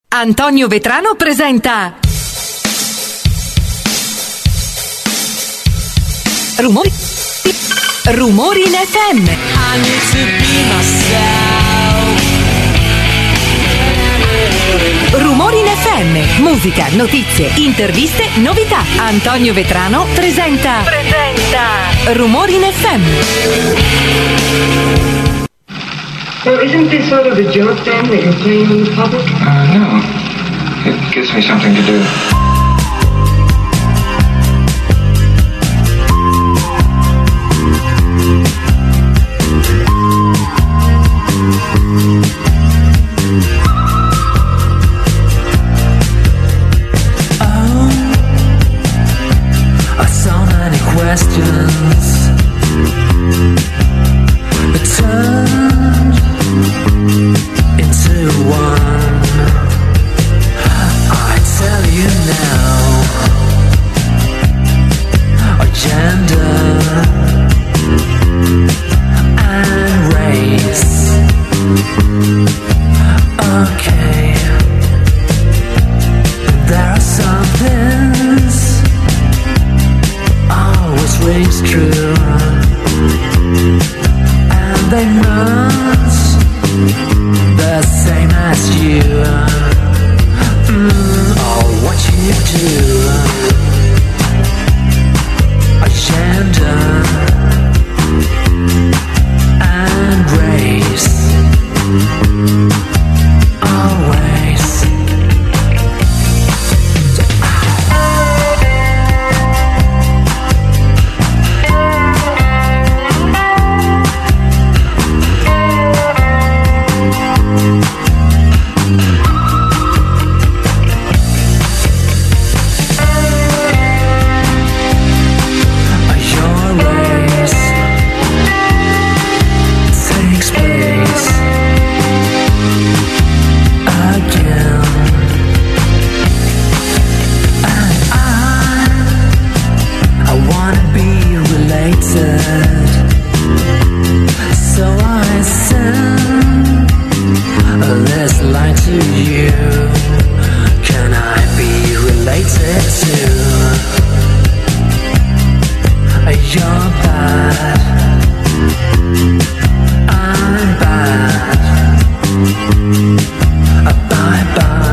Antonio Vetrano presenta Rumori in FM. I need to be myself. Rumori in FM. Musica, notizie, interviste, novità. Antonio Vetrano presenta Rumori in FM. So isn't this sort of a joke then that you're playing in the public? No. It gives me something to do. Questions that turned into one. I tell you now, our gender and race. Okay, there are some things always rings true, and they're not the same as you. Or what you do, a gender and race. Always. So I send this line to you. Can I be related to? You're bad, I'm bad. Bye bye.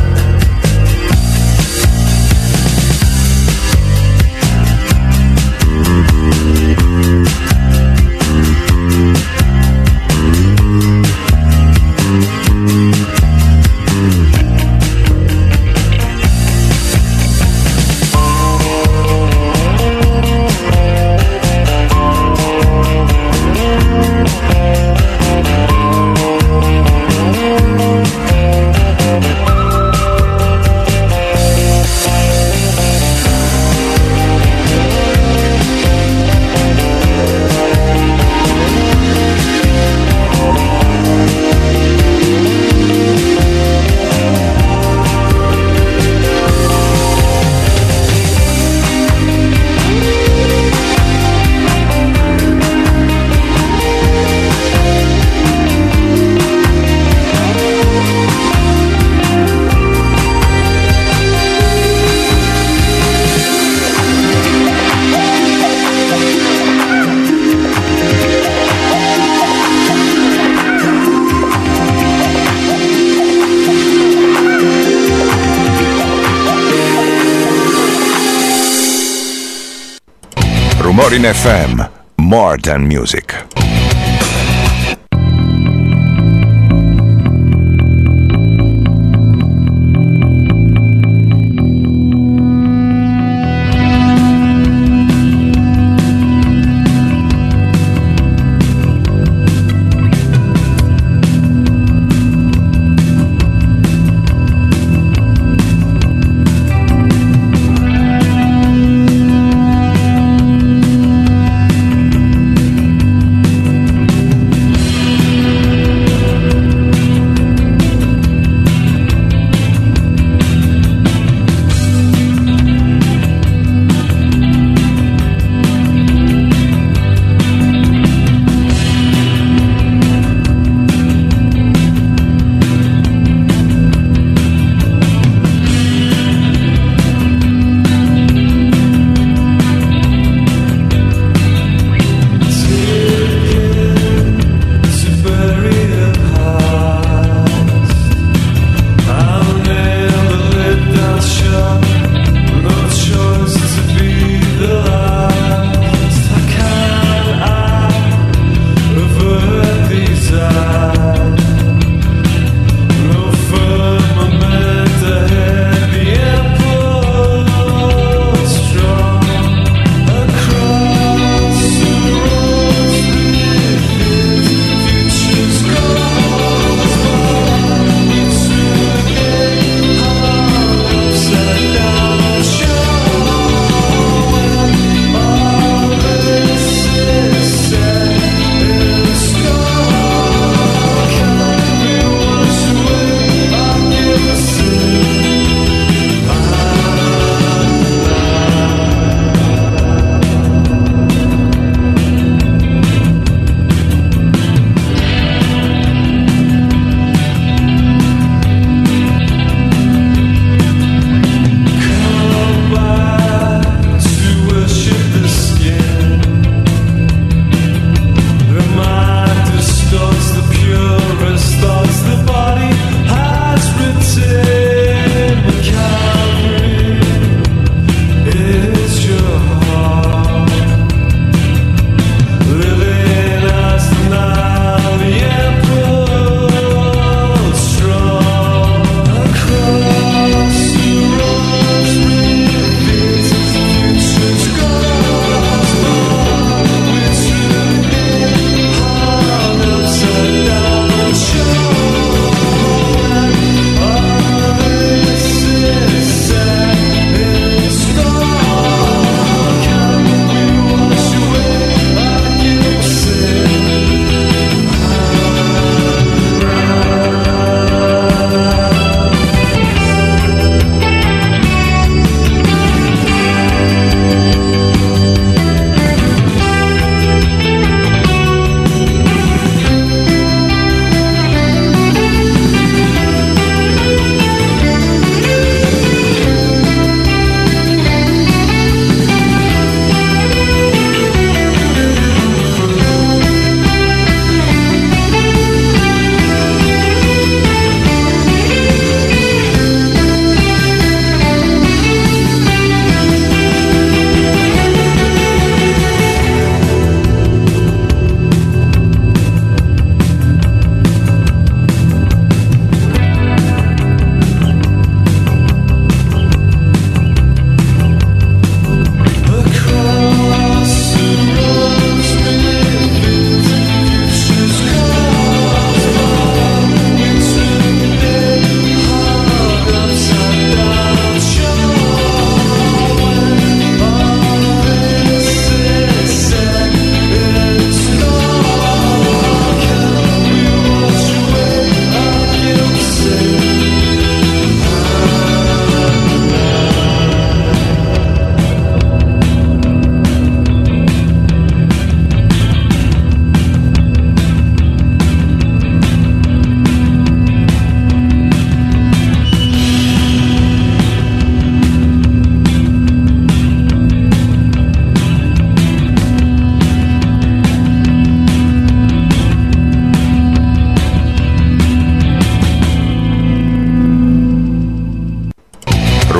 Rumori in FM, more than music.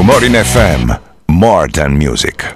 Rumori in FM, more than music.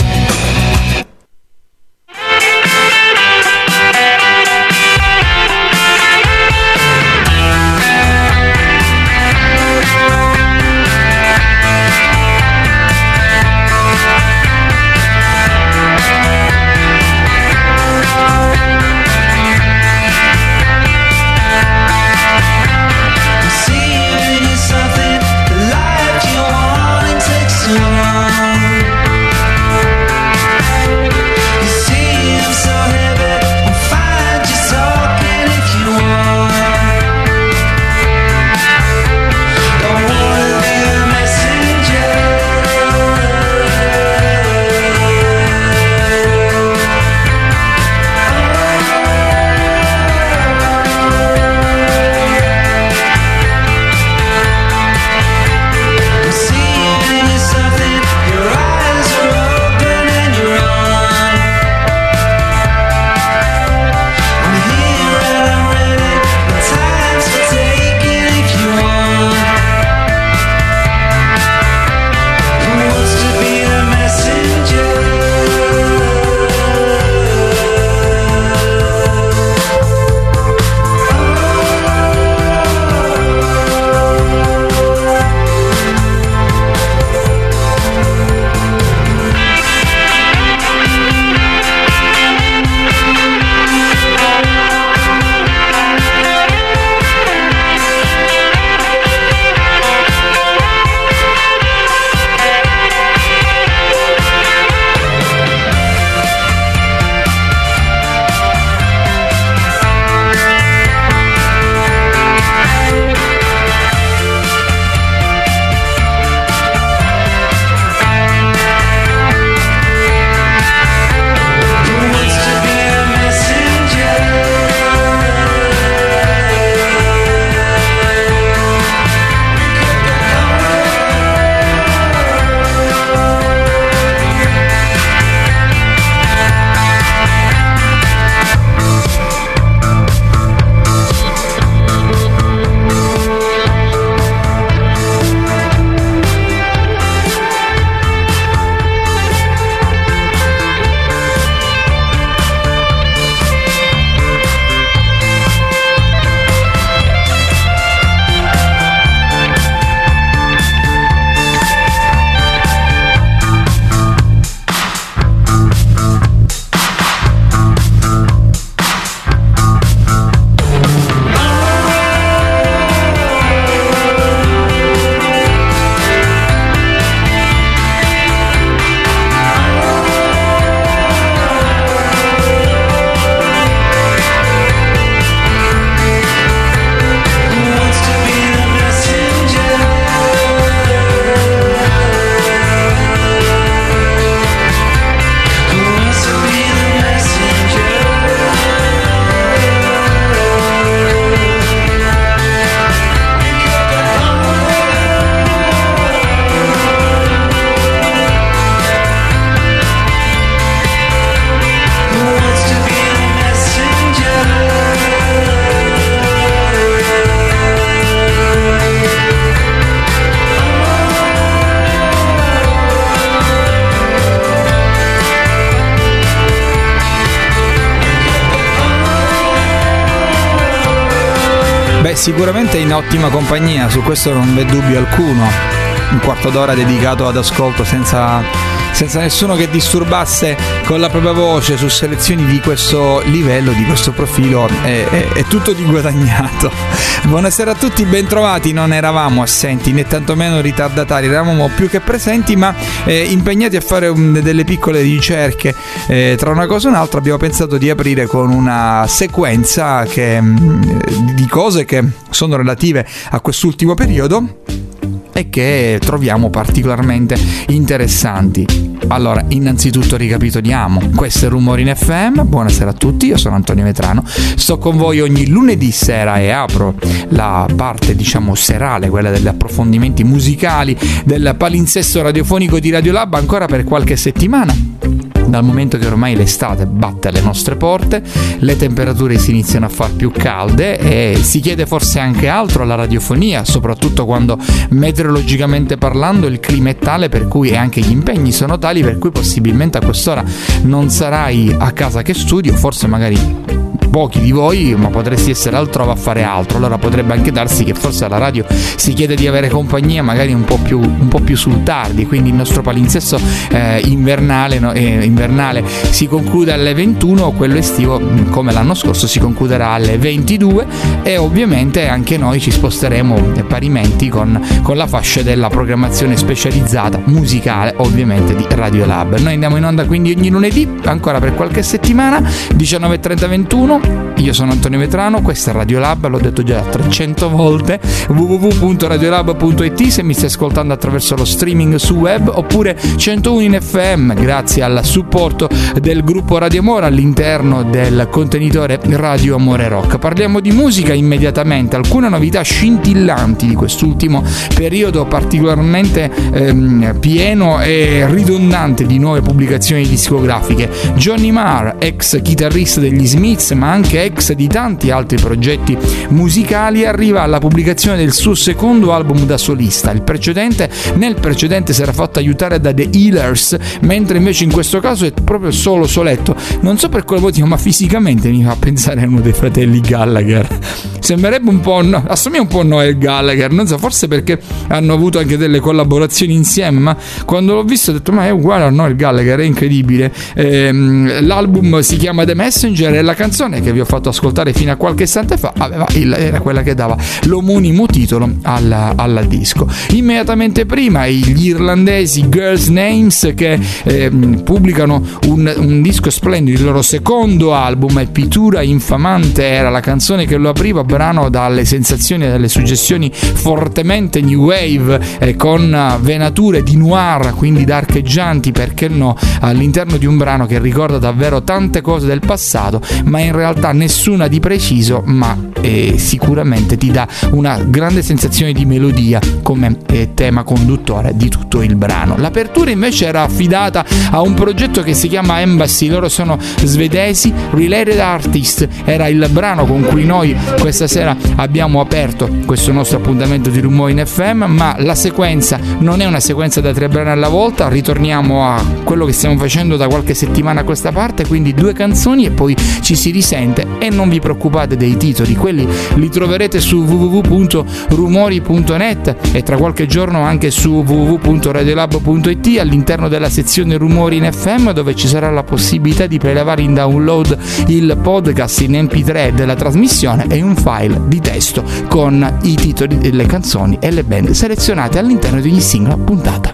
Sicuramente in ottima compagnia, su questo non v'è dubbio alcuno. Un quarto d'ora dedicato ad ascolto senza nessuno che disturbasse con la propria voce su selezioni di questo livello, di questo profilo, è tutto di guadagnato. Buonasera a tutti, bentrovati. Non eravamo assenti né tantomeno ritardatari, eravamo più che presenti, ma impegnati a fare delle piccole ricerche tra una cosa e un'altra. Abbiamo pensato di aprire con una sequenza di cose che sono relative a quest'ultimo periodo e che troviamo particolarmente interessanti. Allora, innanzitutto ricapitoliamo, questo è Rumori in FM, buonasera a tutti, io sono Antonio Vetrano, sto con voi ogni lunedì sera e apro la parte serale, quella degli approfondimenti musicali del palinsesto radiofonico di Radiolab ancora per qualche settimana. dal momento che ormai l'estate batte alle nostre porte, le temperature si iniziano a far più calde e si chiede forse anche altro alla radiofonia, soprattutto quando meteorologicamente parlando il clima è tale per cui, e anche gli impegni sono tali per cui possibilmente a quest'ora non sarai a casa che studio, forse magari pochi di voi, ma potresti essere altrove a fare altro. Allora potrebbe anche darsi che forse alla radio si chiede di avere compagnia magari un po' più sul tardi, quindi il nostro palinsesto invernale si conclude alle 21, quello estivo come l'anno scorso si concluderà alle 22 e ovviamente anche noi ci sposteremo parimenti con la fascia della programmazione specializzata musicale ovviamente di Radio Lab. Noi andiamo in onda quindi ogni lunedì ancora per qualche settimana 19:30-21. Io sono Antonio Vetrano, questa è Radio Lab, l'ho detto già 300 volte, www.radiolab.it se mi stai ascoltando attraverso lo streaming su web, oppure 101 in FM grazie al supporto del gruppo Radio Amore all'interno del contenitore Radio Amore Rock. Parliamo di musica immediatamente, alcune novità scintillanti di quest'ultimo periodo particolarmente pieno e ridondante di nuove pubblicazioni discografiche. Johnny Marr, ex chitarrista degli Smiths ma anche ex di tanti altri progetti musicali, arriva alla pubblicazione del suo secondo album da solista. Nel precedente si era fatto aiutare da The Healers, mentre invece in questo caso è proprio solo soletto. Non so per quale motivo, ma fisicamente mi fa pensare a uno dei fratelli Gallagher. Sembrerebbe un po', assomiglia un po' a Noel Gallagher, non so, forse perché hanno avuto anche delle collaborazioni insieme, ma quando l'ho visto ho detto ma è uguale a Noel Gallagher, è incredibile. L'album si chiama The Messenger e la canzone che vi ho fatto ascoltare fino a qualche istante fa era quella che dava l'omonimo titolo al disco. Immediatamente prima gli irlandesi Girls Names che pubblicano un disco splendido, il loro secondo album, e Pittura Infamante era la canzone che lo apriva, brano dalle sensazioni e dalle suggestioni fortemente new wave, con venature di noir, quindi darcheggianti, perché no, all'interno di un brano che ricorda davvero tante cose del passato, ma in realtà nessuna di preciso, ma sicuramente ti dà una grande sensazione di melodia come tema conduttore di tutto il brano. L'apertura invece era affidata a un progetto che si chiama Embassy, loro sono svedesi. Related Artist era il brano con cui noi questa sera abbiamo aperto questo nostro appuntamento di Rumori in FM, ma la sequenza non è una sequenza da 3 brani alla volta, ritorniamo a quello che stiamo facendo da qualche settimana a questa parte, quindi 2 canzoni e poi ci si risente. E non vi preoccupate dei titoli, quelli li troverete su www.rumori.net e tra qualche giorno anche su www.radiolab.it all'interno della sezione Rumori in FM, dove ci sarà la possibilità di prelevare in download il podcast in MP3 della trasmissione e un file di testo con i titoli delle canzoni e le band selezionate all'interno di ogni singola puntata.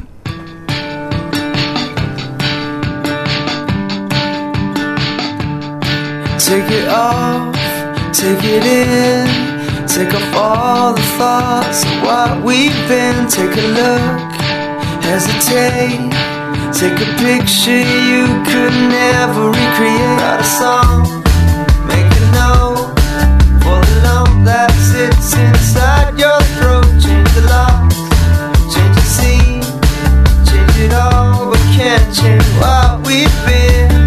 Take it off, take it in, take off all the thoughts of what we've been. Take a look, hesitate, take a picture you could never recreate. Write a song, make a note for the lump that sits inside your throat. Change the locks, change the scene, change it all, but can't change what we've been.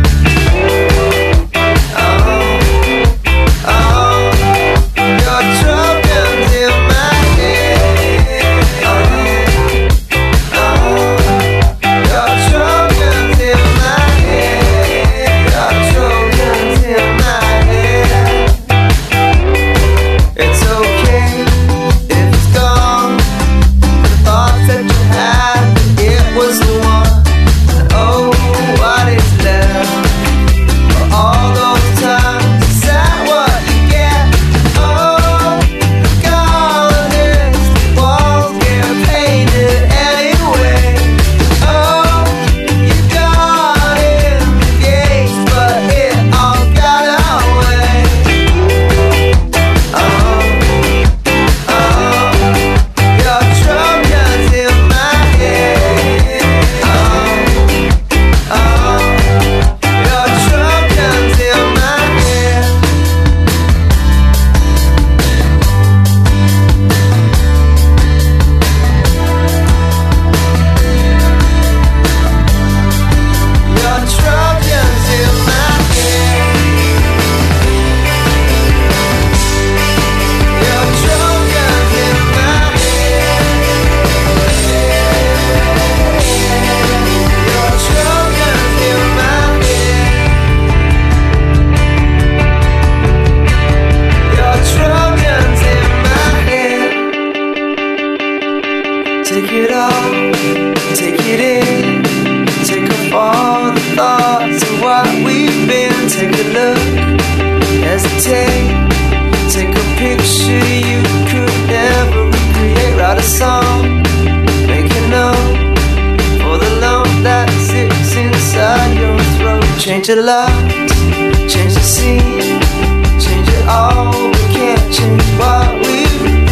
Till Take it all, take it in. Take off all the thoughts of what we've been. Take a look, hesitate. Take a picture you could never recreate. Write a song, make a note for the lump that sits inside your throat. Change the lights, change the scene, change it all. We can't change what we've been.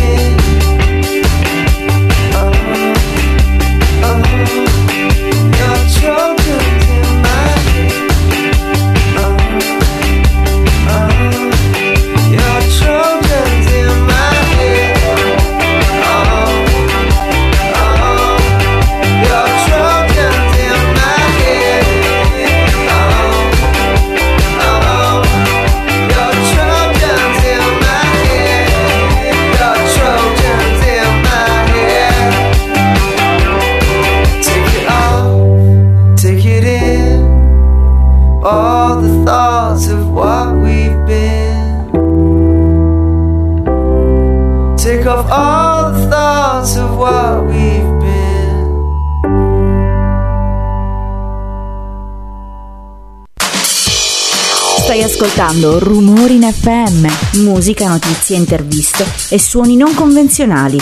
Your Trojans in my head. Your Trojans in my head. Your Trojans in my head. Your Trojans in my head. Your Trojans in my head. Take it all, take it in. All the thoughts of what we've been. Take off all the thoughts of what we've been. Stai ascoltando Rumori in FM, musica, notizie, interviste e suoni non convenzionali.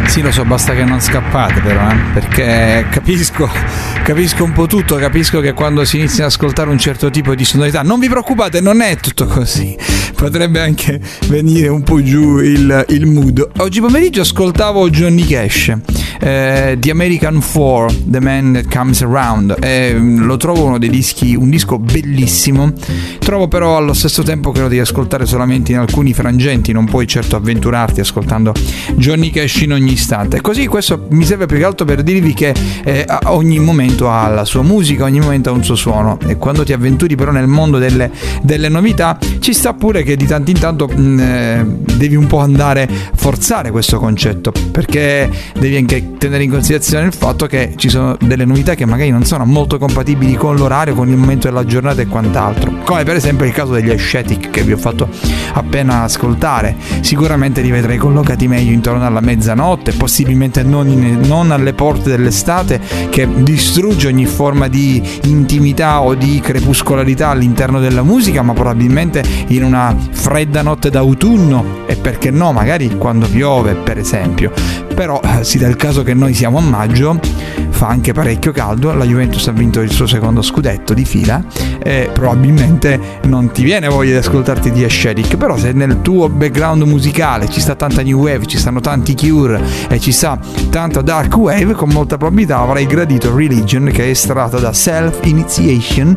Sì, lo so, basta che non scappate però, perché capisco un po' tutto, capisco che quando si inizia ad ascoltare un certo tipo di sonorità, non vi preoccupate, non è tutto così, potrebbe anche venire un po' giù il mood. Oggi pomeriggio ascoltavo Johnny Cash, The American Four, The Man That Comes Around, lo trovo un disco bellissimo. Trovo però allo stesso tempo che lo devi ascoltare solamente in alcuni frangenti, non puoi certo avventurarti ascoltando Johnny Cash in ogni istante. Così questo mi serve più che altro per dirvi che ogni momento ha la sua musica, ogni momento ha un suo suono, e quando ti avventuri però nel mondo delle novità ci sta pure che di tanto in tanto devi un po' andare a forzare questo concetto, perché devi anche tenere in considerazione il fatto che ci sono delle novità che magari non sono molto compatibili con l'orario, con il momento della giornata e quant'altro, come per esempio il caso degli Ascetic che vi ho fatto appena ascoltare. Sicuramente li vedrei collocati meglio intorno alla mezzanotte, possibilmente non alle porte dell'estate che distrugge ogni forma di intimità o di crepuscolarità all'interno della musica, ma probabilmente in una fredda notte d'autunno, e perché no, magari quando piove per esempio. Però si dà il caso che noi siamo a maggio, fa anche parecchio caldo, la Juventus ha vinto il suo secondo scudetto di fila e probabilmente non ti viene voglia di ascoltarti di Ascetic, però se nel tuo background musicale ci sta tanta new wave, ci stanno tanti Cure e ci sta tanta dark wave, con molta probabilità avrai gradito Religion, che è estratta da Self Initiation.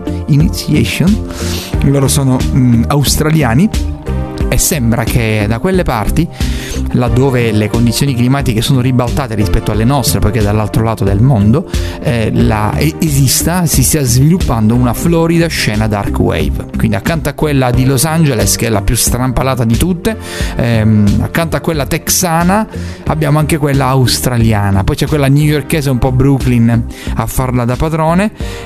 Loro sono australiani e sembra che da quelle parti, laddove le condizioni climatiche sono ribaltate rispetto alle nostre, perché dall'altro lato del mondo si stia sviluppando una florida scena dark wave. Quindi accanto a quella di Los Angeles, che è la più strampalata di tutte, accanto a quella texana abbiamo anche quella australiana, poi c'è quella newyorkese, un po' Brooklyn a farla da padrone.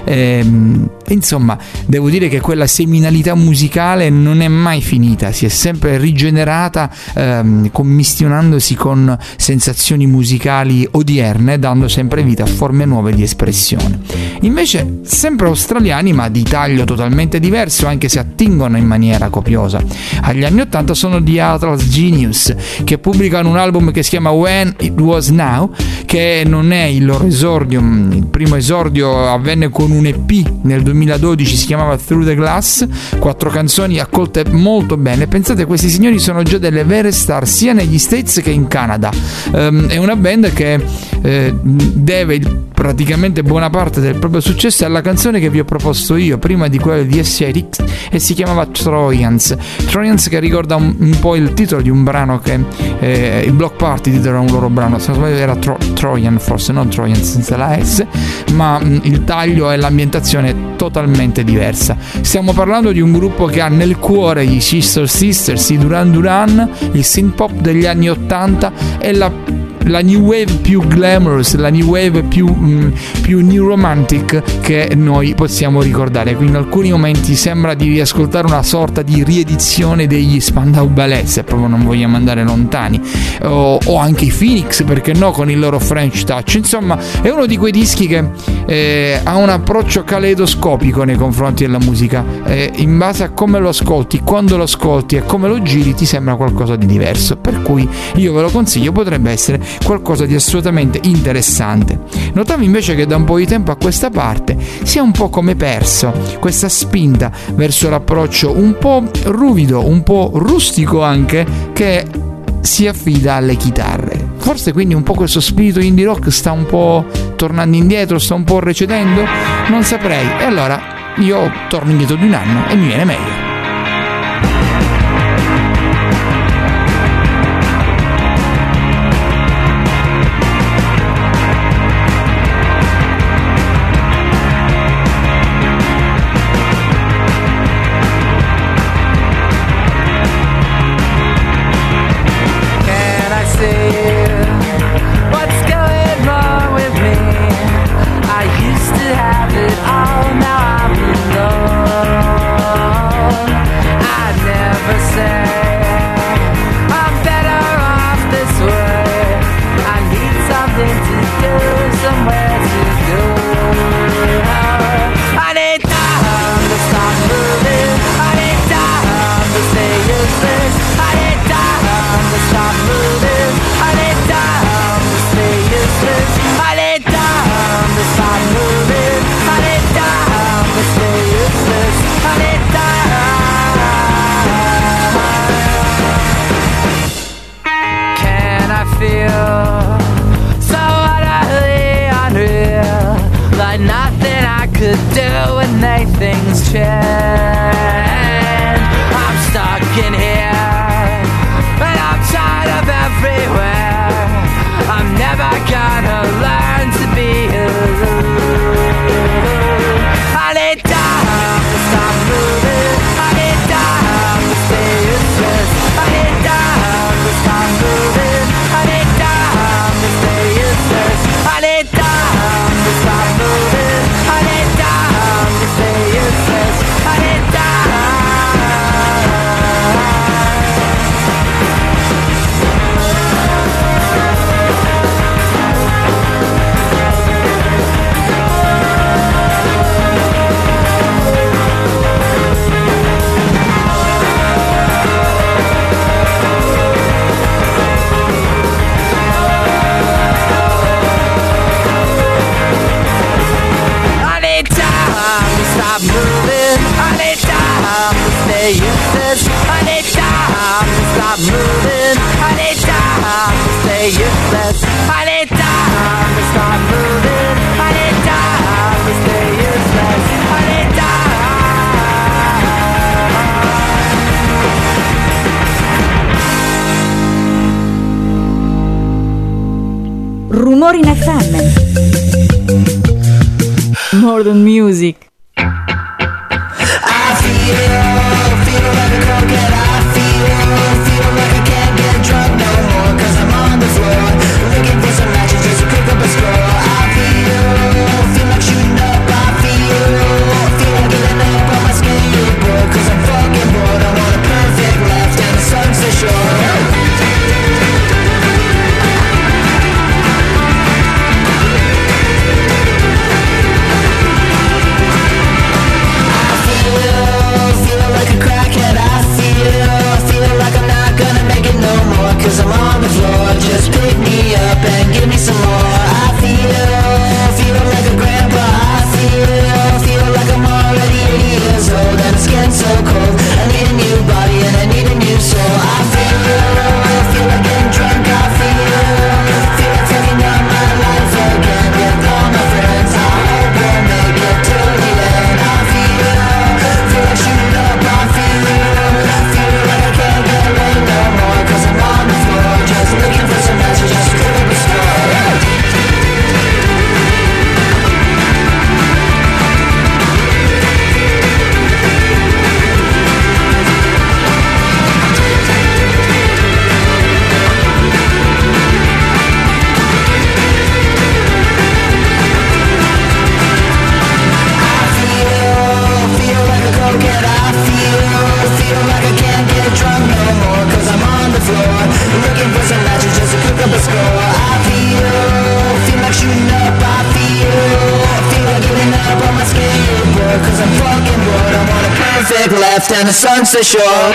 Insomma, devo dire che quella seminalità musicale non è mai finita, si è sempre rigenerata, commissionandosi con sensazioni musicali odierne, dando sempre vita a forme nuove di espressione. Invece sempre australiani, ma di taglio totalmente diverso, anche se attingono in maniera copiosa agli anni 80, sono The Atlas Genius, che pubblicano un album che si chiama When It Was Now, che non è il loro esordio. Il primo esordio avvenne con un EP nel 2012, si chiamava Through the Glass, 4 canzoni accolte molto bene. Pensate, questi signori sono già delle vere star sia negli States che in Canada. È una band che deve praticamente buona parte del proprio successo alla canzone che vi ho proposto io prima di quella di Ascetic, e si chiamava Troyans, che ricorda un po' il titolo di un brano che il Block Party titola un loro brano, se non sbaglio era Trojan, forse non Trojan senza la S, ma il taglio e l'ambientazione totalmente diversa. Stiamo parlando di un gruppo che ha nel cuore i Sister Sisters, i Duran Duran, il synth pop degli anni 80 e la new wave più glamorous, la new wave più new romantic che noi possiamo ricordare. Quindi in alcuni momenti sembra di riascoltare una sorta di riedizione degli Spandau Ballet, se proprio non vogliamo andare lontani, o anche i Phoenix, perché no, con il loro French touch. Insomma, è uno di quei dischi che ha un approccio caleidoscopico nei confronti della musica, in base a come lo ascolti, quando lo ascolti e come lo giri ti sembra qualcosa di diverso, per cui io ve lo consiglio, potrebbe essere qualcosa di assolutamente interessante. Notavo invece che da un po' di tempo a questa parte si è un po' come perso questa spinta verso l'approccio un po' ruvido, un po' rustico anche, che si affida alle chitarre. Forse quindi un po' questo spirito indie rock sta un po' tornando indietro, sta un po' recedendo, non saprei. E allora io torno indietro di un anno e mi viene meglio. Rumori in FM. More than music. Cause I'm on the floor, just pick me up and give me some more. I feel like a grandpa. I feel like I'm already 80 years old and it's getting so cold. I need a new body and I need a new soul. I feel like getting drunk. I feel like taking out my life again with all my friends. I hope we'll make it to the end. I feel like shooting up. I feel like I can't get laid no more. Cause I'm on the floor, just looking for some answers, just pick up a score. Left and the sunset shore.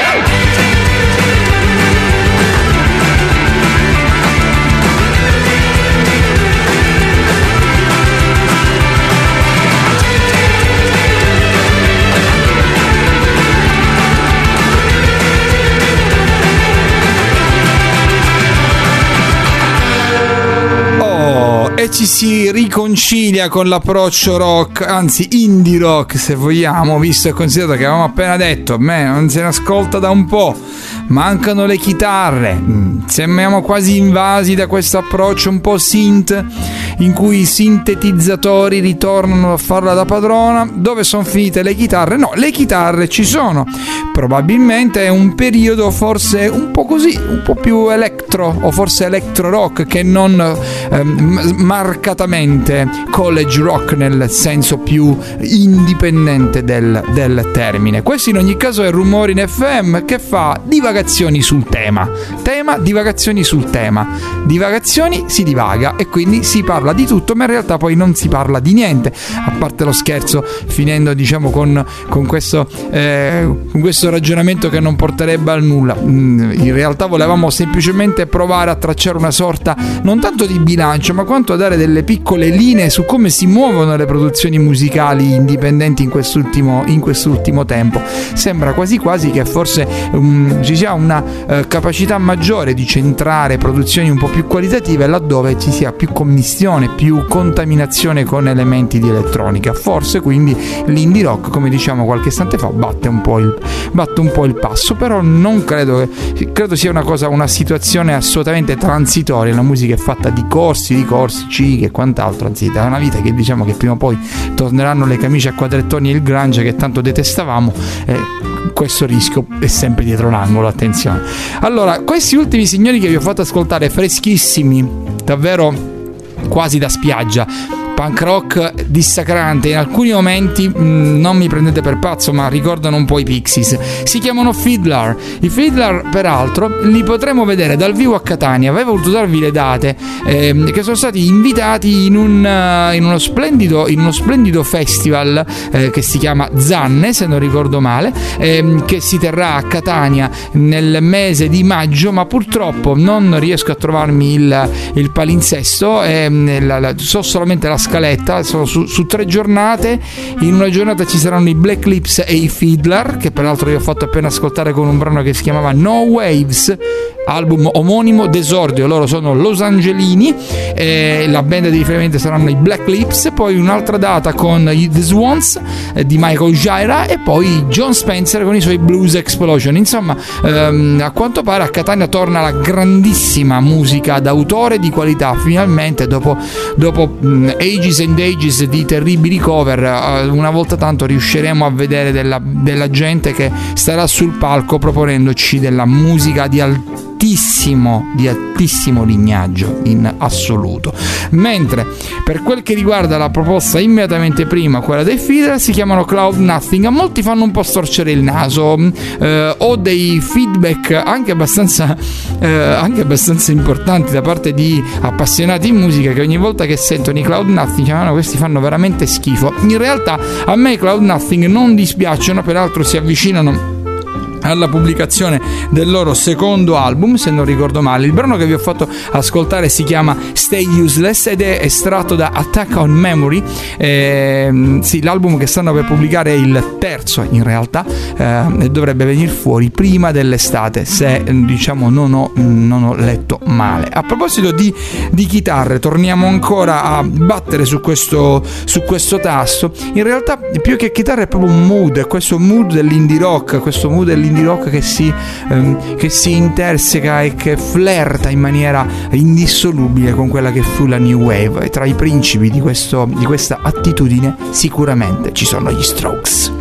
E ci si riconcilia con l'approccio rock, anzi indie rock se vogliamo, visto e considerato che avevamo appena detto, a me non se ne ascolta da un po', mancano le chitarre, sembriamo quasi invasi da questo approccio un po' synth, in cui i sintetizzatori ritornano a farla da padrona. Dove sono finite le chitarre? No, le chitarre ci sono, probabilmente è un periodo forse un po' così, un po' più electro o forse electro rock che non marcatamente college rock nel senso più indipendente del termine. Questo in ogni caso è Rumori in FM, che fa divagazioni sul tema, divagazioni sul tema, divagazioni, si divaga e quindi si parla di tutto, ma in realtà poi non si parla di niente, a parte lo scherzo, finendo diciamo con questo ragionamento che non porterebbe al nulla. In realtà volevamo semplicemente provare a tracciare una sorta non tanto di bilancio, ma quanto a dare delle piccole linee su come si muovono le produzioni musicali indipendenti in quest'ultimo tempo. Sembra quasi che forse ci sia una capacità maggiore di centrare produzioni un po' più qualitative laddove ci sia più commistione, più contaminazione con elementi di elettronica. Forse quindi l'indie rock, come diciamo qualche istante fa, batte un po' il passo, però non credo sia una situazione assolutamente transitoria. La musica è fatta di corsi, cighe e quant'altro, anzi è una vita che diciamo che prima o poi torneranno le camicie a quadrettoni e il grunge che tanto detestavamo, questo rischio è sempre dietro l'angolo, attenzione. Allora, questi ultimi signori che vi ho fatto ascoltare, freschissimi, davvero quasi da spiaggia, punk rock dissacrante, in alcuni momenti non mi prendete per pazzo, ma ricordano un po' i Pixies. Si chiamano Fiddler. I Fiddler peraltro li potremo vedere dal vivo a Catania. Avevo voluto darvi le date, che sono stati invitati in uno splendido festival che si chiama Zanne, se non ricordo male, che si terrà a Catania nel mese di maggio, ma purtroppo non riesco a trovarmi il palinsesto, so solamente la scaletta, sono su 3 giornate. In una giornata ci saranno i Black Lips e i Fiddler, che peraltro vi ho fatto appena ascoltare con un brano che si chiamava No Waves, album omonimo d'esordio. Loro sono Los Angelini, la band di riferimento saranno i Black Lips. Poi un'altra data con i The Swans di Michael Jaira, e poi John Spencer con i suoi Blues Explosion. Insomma, a quanto pare a Catania torna la grandissima musica d'autore di qualità. Finalmente, dopo ages and ages di terribili cover, una volta tanto riusciremo a vedere della gente che starà sul palco proponendoci della musica di altissimo lignaggio in assoluto. Mentre per quel che riguarda la proposta immediatamente prima, quella dei Fiddler, si chiamano Cloud Nothing. A molti fanno un po' storcere il naso. Ho dei feedback anche abbastanza importanti da parte di appassionati di musica, che ogni volta che sentono i Cloud Nothing dicono: questi fanno veramente schifo. In realtà a me i Cloud Nothing non dispiacciono, peraltro si avvicinano alla pubblicazione del loro secondo album, se non ricordo male. Il brano che vi ho fatto ascoltare si chiama Stay Useless ed è estratto da Attack on Memory, sì, l'album che stanno per pubblicare è il terzo in realtà, e dovrebbe venire fuori prima dell'estate, se diciamo non ho letto male. A proposito di chitarre, torniamo ancora a battere su questo tasto. In realtà più che chitarra è proprio un mood, questo mood dell'indie rock, che si interseca e che flirta in maniera indissolubile con quella che fu la New Wave. E tra i principi di questa attitudine sicuramente ci sono gli Strokes.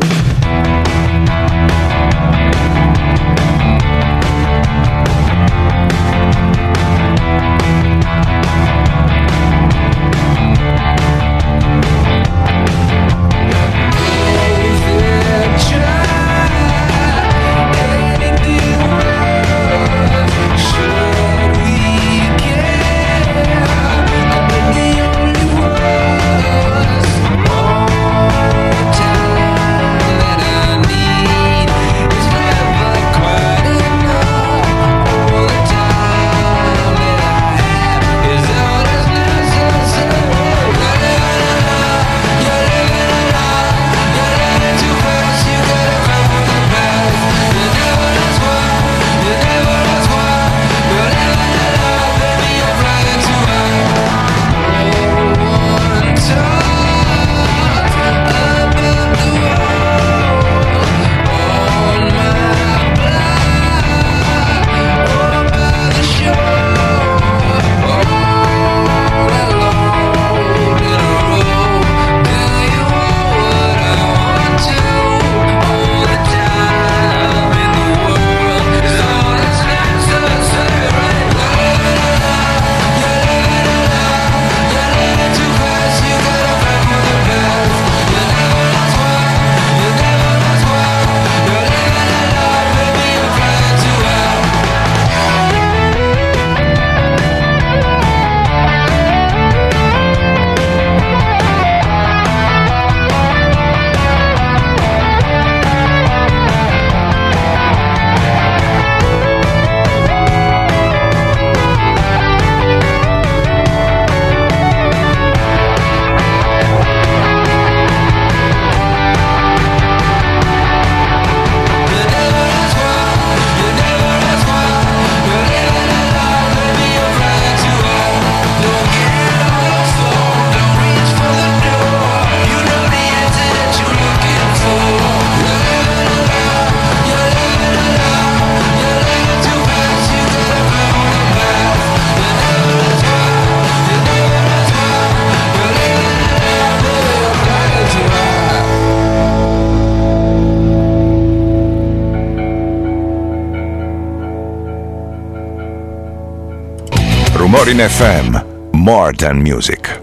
Rumori in FM, more than music.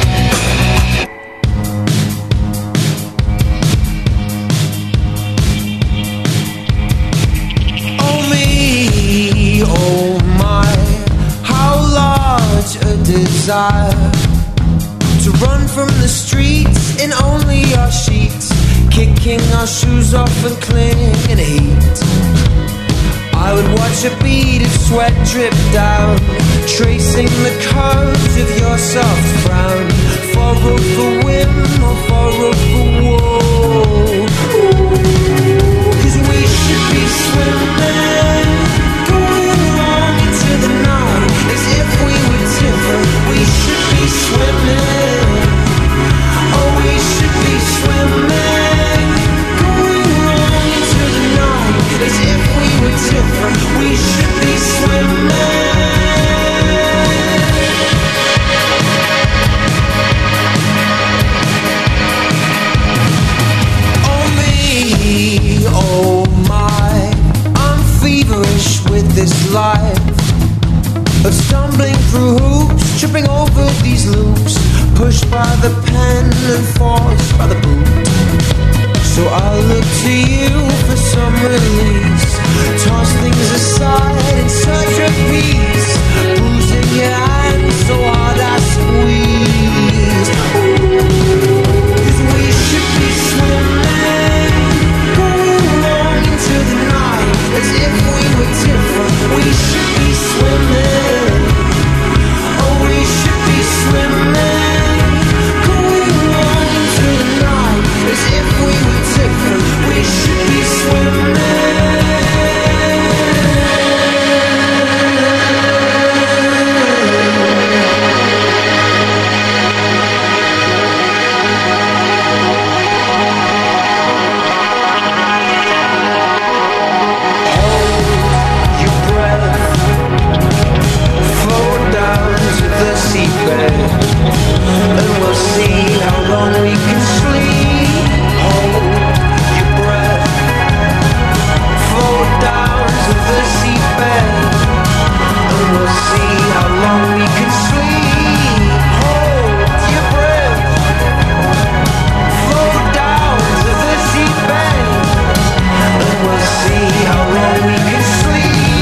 Oh me, oh my, how large a desire to run from the streets in only our sheets, kicking our shoes off and clinging heat. I would watch a bead of sweat drip down, tracing the curves of your soft frown, furrow for wind, no furrow for woe. 'Cause we should be swimming, going along into the night, as if we were different. We should be swimming, oh we should be swimming, going along into the night, as if we were different. We should be swimming. Oh my, I'm feverish with this life of stumbling through hoops, tripping over these loops, pushed by the pen and forced by the boot. So I'll look to you for some release, toss things aside in search of peace, bruising your hands so hard I squeeze. 'Cause we should be swimming, into the night, as if we were different. We should be swimming, oh we should be swimming, going along into the night, as if we were different. We should be swimming. And we'll see how long we can sleep. Hold your breath, float down to the seabed, and we'll see how long we can sleep. Hold your breath, float down to the seabed, and we'll see how long we can sleep.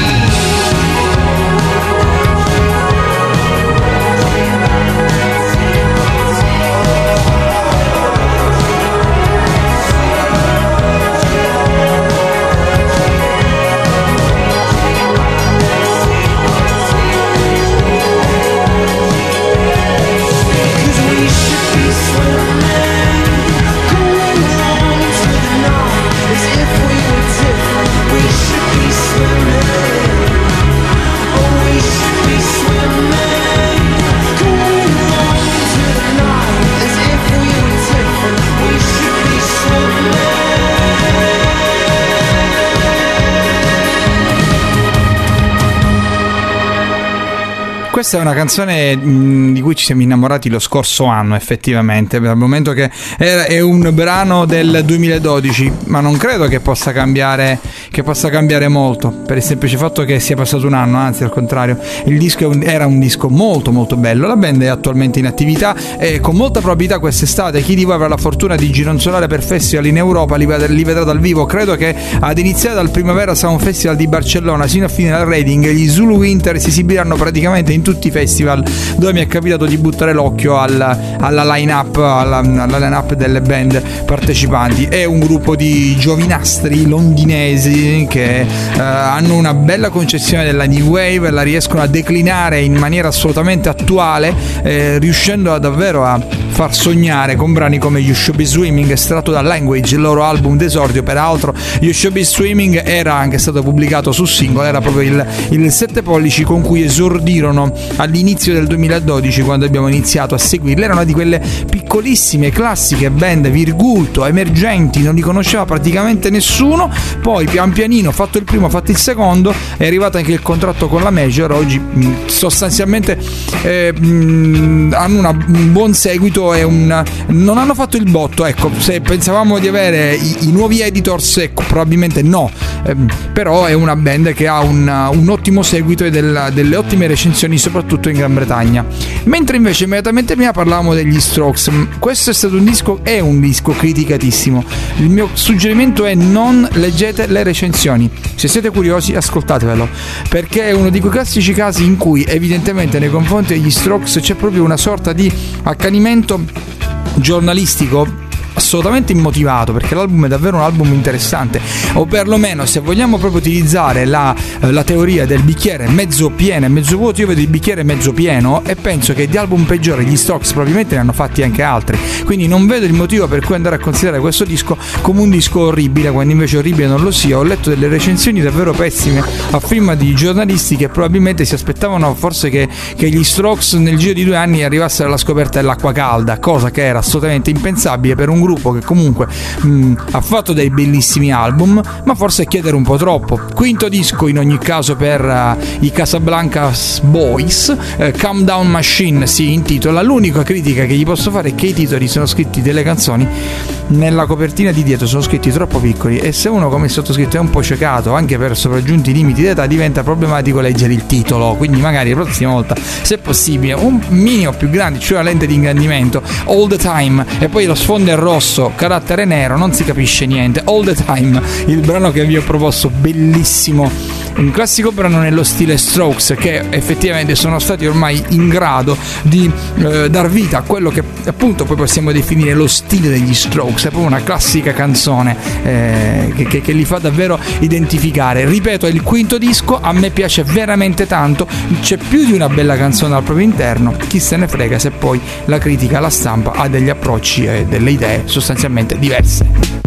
Questa è una canzone di cui ci siamo innamorati lo scorso anno, effettivamente, dal momento che è un brano del 2012, ma non credo che possa cambiare molto, per il semplice fatto che sia passato un anno, anzi al contrario, il disco era un disco molto molto bello. La band è attualmente in attività e con molta probabilità quest'estate chi di voi avrà la fortuna di gironzolare per festival in Europa li vedrà dal vivo. Credo che ad iniziare dal Primavera Sound Festival di Barcellona sino a fine al Reading, gli Zulu Winter si esibiranno praticamente in tutti i festival dove mi è capitato di buttare l'occhio alla line-up delle band partecipanti. È un gruppo di giovinastri londinesi che hanno una bella concezione della new wave e la riescono a declinare in maniera assolutamente attuale, riuscendo davvero a far sognare con brani come You Should Be Swimming, estratto da Language, il loro album d'esordio. Peraltro You Should Be Swimming era anche stato pubblicato su singolo, era proprio il 7 pollici con cui esordirono all'inizio del 2012, quando abbiamo iniziato a seguirli. Era una di quelle piccolissime classiche band virgulto emergenti, non li conosceva praticamente nessuno. Poi pian pianino, fatto il primo, fatto il secondo, è arrivato anche il contratto con la major. Oggi sostanzialmente hanno un buon seguito e non hanno fatto il botto, ecco. Se pensavamo di avere i nuovi editors, ecco, probabilmente no, però è una band che ha un ottimo seguito e delle ottime recensioni, soprattutto in Gran Bretagna. Mentre invece immediatamente prima parlavamo degli Strokes. Questo è un disco criticatissimo. Il mio suggerimento è: non leggete le recensioni, se siete curiosi ascoltatevelo, perché è uno di quei classici casi in cui evidentemente nei confronti degli Strokes c'è proprio una sorta di accanimento giornalistico assolutamente immotivato, perché l'album è davvero un album interessante, o perlomeno se vogliamo proprio utilizzare la teoria del bicchiere mezzo pieno e mezzo vuoto, io vedo il bicchiere mezzo pieno e penso che di album peggiori gli Strokes probabilmente ne hanno fatti anche altri, quindi non vedo il motivo per cui andare a considerare questo disco come un disco orribile, quando invece orribile non lo sia. Ho letto delle recensioni davvero pessime a firma di giornalisti che probabilmente si aspettavano forse che gli Strokes nel giro di 2 anni arrivassero alla scoperta dell'acqua calda, cosa che era assolutamente impensabile per un gruppo che comunque ha fatto dei bellissimi album, ma forse è chiedere un po' troppo. Quinto disco in ogni caso per i Casablanca Boys, Calm Down Machine si intitola. L'unica critica che gli posso fare è che i titoli sono scritti delle canzoni nella copertina di dietro, sono scritti troppo piccoli, e se uno come il sottoscritto è un po' ciecato anche per sopraggiunti limiti d'età diventa problematico leggere il titolo, quindi magari la prossima volta, se possibile, un minimo più grande, cioè una lente di ingrandimento, All the Time, e poi lo sfondo è rosso, carattere nero, non si capisce niente. All the Time, il brano che vi ho proposto, bellissimo, un classico brano nello stile Strokes, che effettivamente sono stati ormai in grado di dar vita a quello che appunto poi possiamo definire lo stile degli Strokes. È proprio una classica canzone che li fa davvero identificare. Ripeto, è il quinto disco, a me piace veramente tanto, c'è più di una bella canzone al proprio interno, chi se ne frega se poi la critica, la stampa ha degli approcci e delle idee sostanzialmente diverse.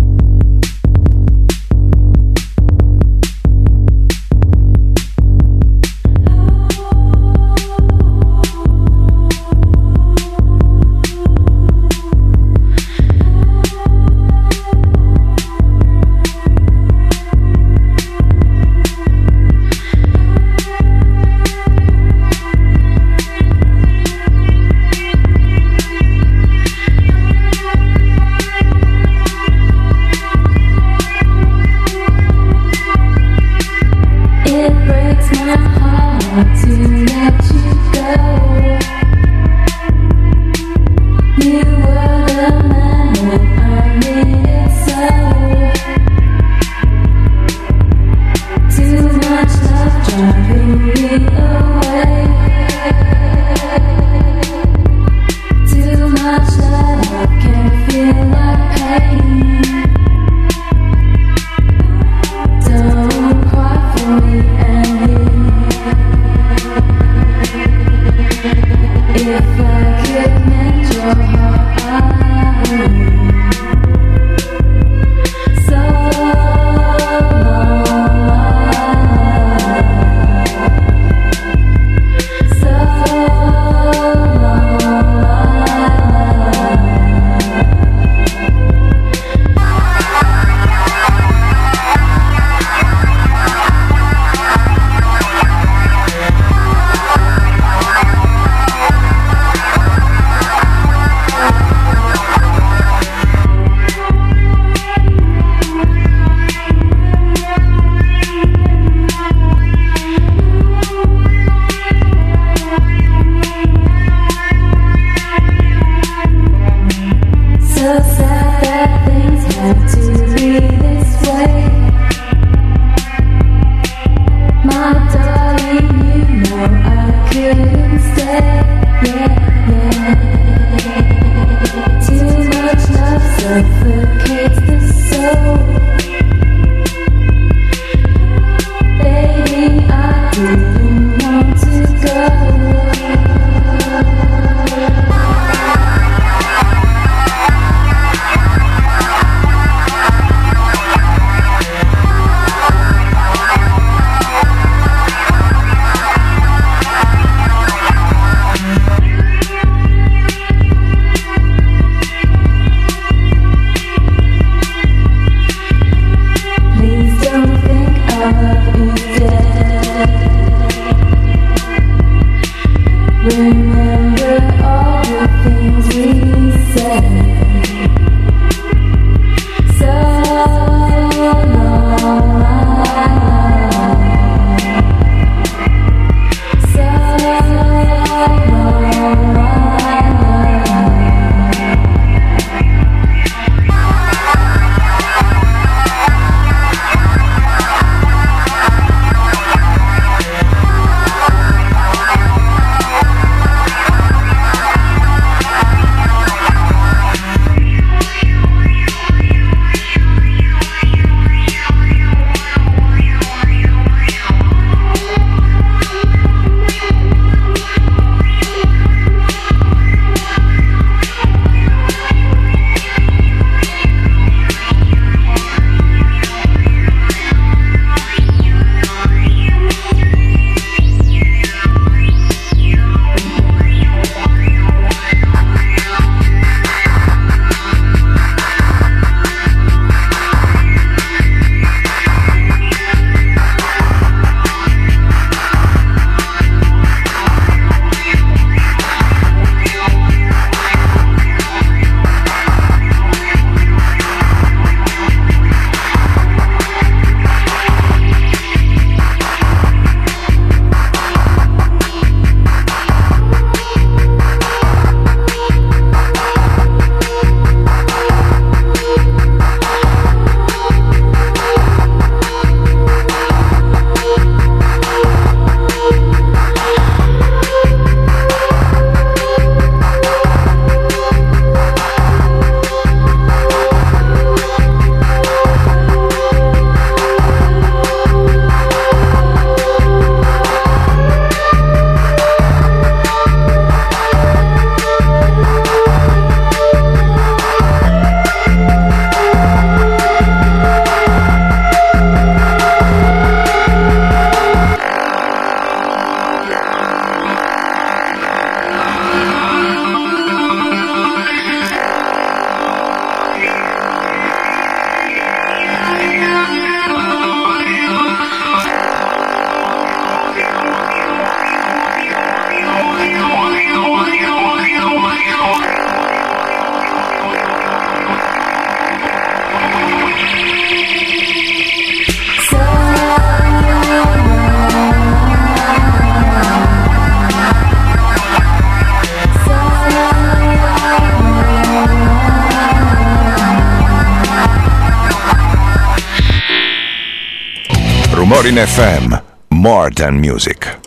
Rumorin FM, more than music.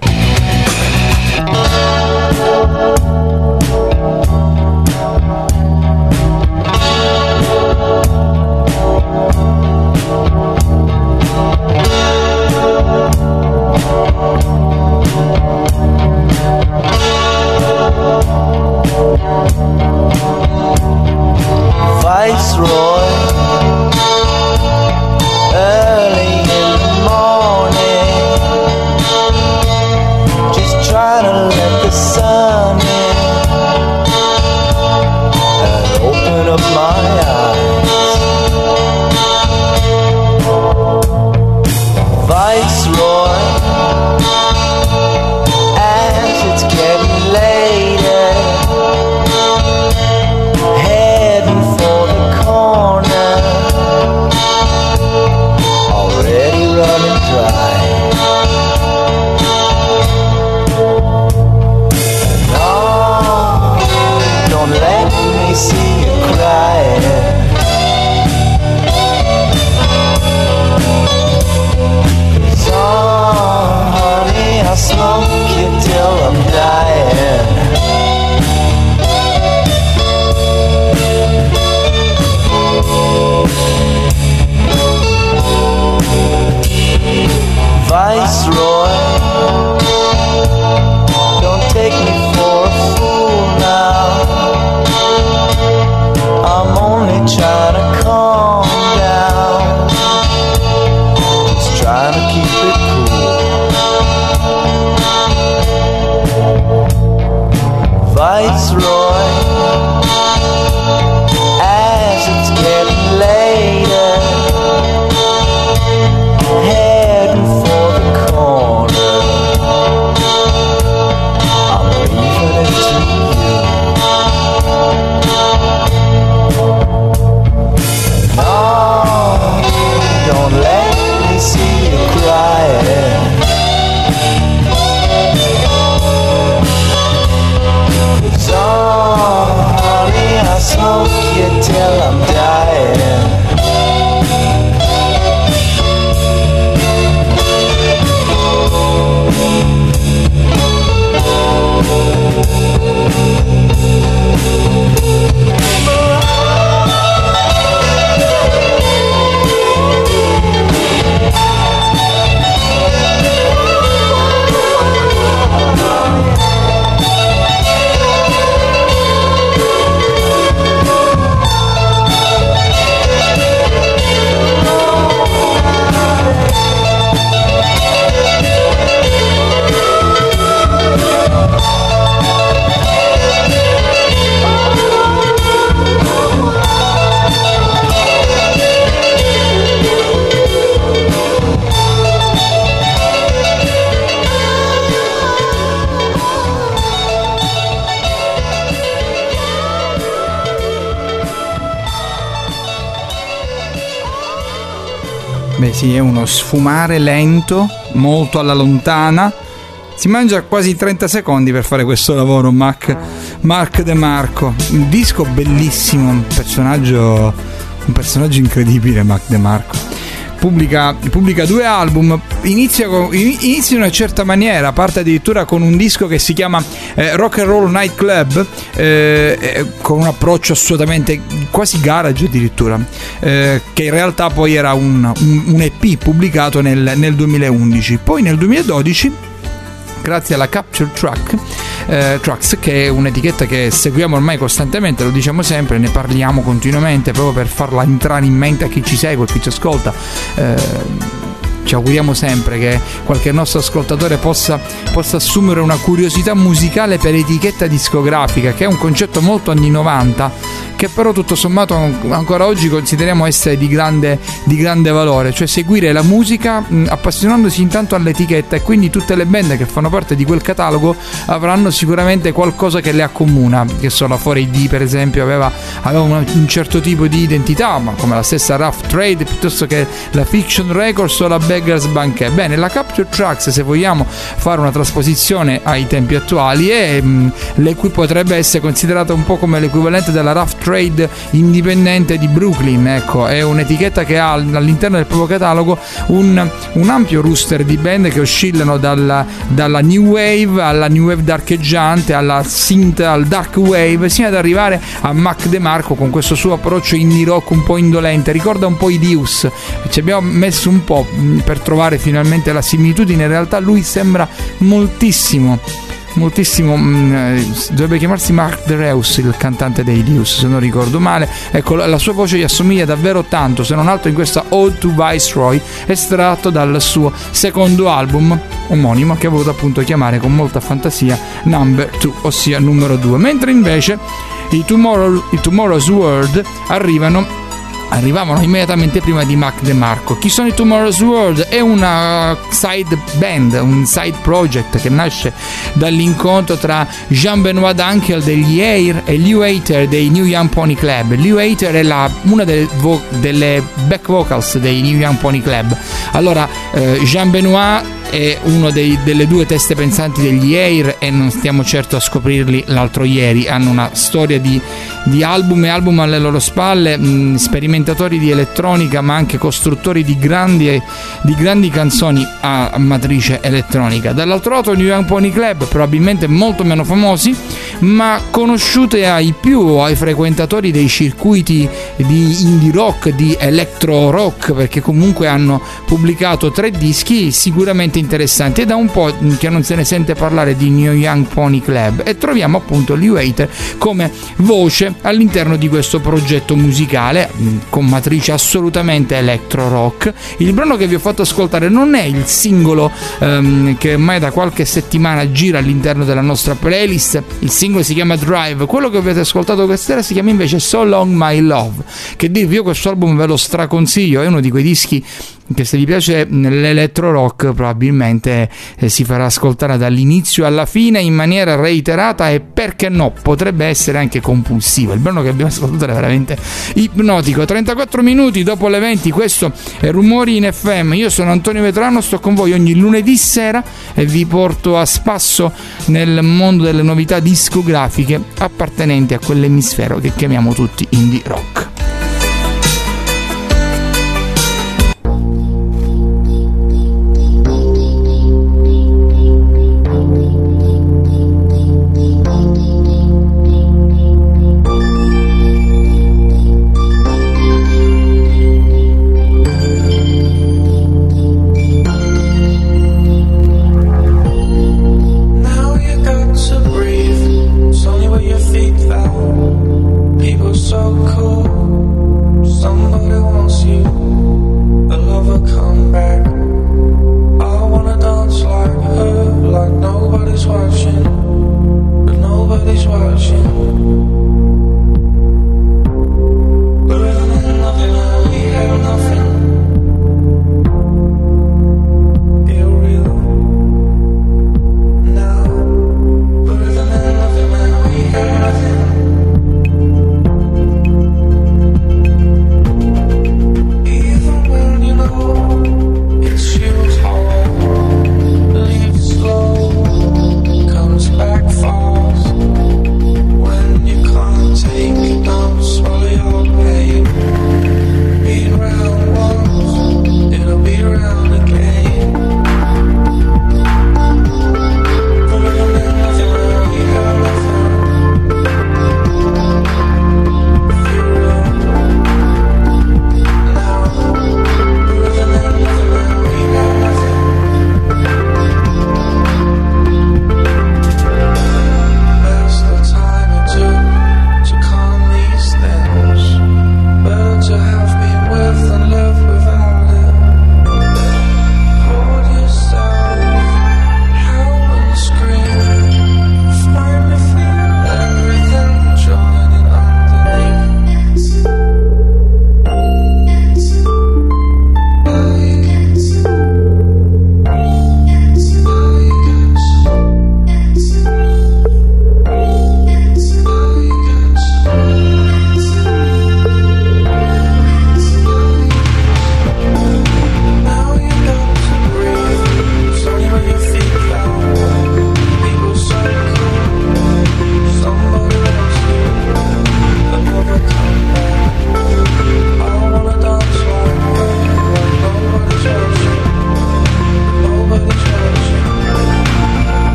Viceroy, early in the morning, just trying to let the sun in and open up my eyes. Viceroy, as it's getting later, heading for the corner, already running dry. No, don't let me see you crying. 'Cause honey, I'll smoke you till I'm dying. Viceroy, don't take me for a fool now. I'm only trying to calm down, just trying to keep it cool. Viceroy, as it's getting later, heading for the corner, I'm leaving it to you. No, don't let me see you crying. 'Cause honey, I smoke you till I'm dying. Beh sì, è uno sfumare lento, molto alla lontana. Si mangia quasi 30 secondi per fare questo lavoro, Mark De Marco. Un disco bellissimo, un personaggio incredibile, Mark De Marco. Pubblica 2 album, inizia in una certa maniera, parte addirittura con un disco che si chiama Rock and Roll Night Club, con un approccio assolutamente quasi garage addirittura, che in realtà poi era un EP pubblicato nel 2011. Poi nel 2012, grazie alla Capture Tracks, che è un'etichetta che seguiamo ormai costantemente, lo diciamo sempre, ne parliamo continuamente proprio per farla entrare in mente a chi ci segue, a chi ci ascolta. Ci auguriamo sempre che qualche nostro ascoltatore possa assumere una curiosità musicale per etichetta discografica, che è un concetto molto anni 90, che però tutto sommato ancora oggi consideriamo essere di grande valore, cioè seguire la musica appassionandosi intanto all'etichetta, e quindi tutte le band che fanno parte di quel catalogo avranno sicuramente qualcosa che le accomuna, che so, la 4AD per esempio aveva un certo tipo di identità, ma come la stessa Rough Trade, piuttosto che la Fiction Records o la Beggars Banquet. Bene, la Capture Tracks, se vogliamo fare una trasposizione ai tempi attuali, potrebbe essere considerata un po' come l'equivalente della Rough Trade trade indipendente di Brooklyn. Ecco, è un'etichetta che ha all'interno del proprio catalogo un ampio roster di band che oscillano dalla new wave alla new wave darcheggiante, alla synth, al dark wave, sino ad arrivare a Mac DeMarco con questo suo approccio indie rock un po' indolente. Ricorda un po' i Deus, ci abbiamo messo un po' per trovare finalmente la similitudine. In realtà lui sembra moltissimo, dovrebbe chiamarsi Mark DeReus, il cantante dei Deus, se non ricordo male. Ecco, la sua voce gli assomiglia davvero tanto, se non altro in questa Ode to Viceroy, estratto dal suo secondo album omonimo, che ha voluto appunto chiamare con molta fantasia Number 2, ossia numero 2. Mentre invece i Tomorrow's World arrivavano immediatamente prima di Mac DeMarco. Chi sono i Tomorrow's World? È una side band, un side project che nasce dall'incontro tra Jean-Benoît Dunkel degli Air e Lew Ayter dei New Young Pony Club. Lew Ayter è una delle back vocals dei New Young Pony Club. Allora, Jean-Benoît è uno delle due teste pensanti degli Air, e non stiamo certo a scoprirli l'altro ieri. Hanno una storia di album e album alle loro spalle, sperimentatori di elettronica ma anche costruttori di grandi canzoni a matrice elettronica. Dall'altro lato New Young Pony Club, probabilmente molto meno famosi ma conosciute ai frequentatori dei circuiti di indie rock, di electro rock, perché comunque hanno pubblicato 3 dischi sicuramente interessanti. È da un po' che non se ne sente parlare di New Young Pony Club, e troviamo appunto Lew Ayter come voce all'interno di questo progetto musicale con matrice assolutamente electro rock. Il brano che vi ho fatto ascoltare non è il singolo che ormai da qualche settimana gira all'interno della nostra playlist. Il singolo si chiama Drive, quello che avete ascoltato questa sera si chiama invece So Long My Love. Che dirvi, io questo album ve lo straconsiglio, è uno di quei dischi che, se vi piace l'electro rock, probabilmente si farà ascoltare dall'inizio alla fine in maniera reiterata, e perché no, potrebbe essere anche compulsivo. Il brano che abbiamo ascoltato è veramente ipnotico. 34 minuti dopo le 20, questo è Rumori in FM. Io sono Antonio Vetrano, sto con voi ogni lunedì sera e vi porto a spasso nel mondo delle novità discografiche appartenenti a quell'emisfero che chiamiamo tutti indie rock. People so cool.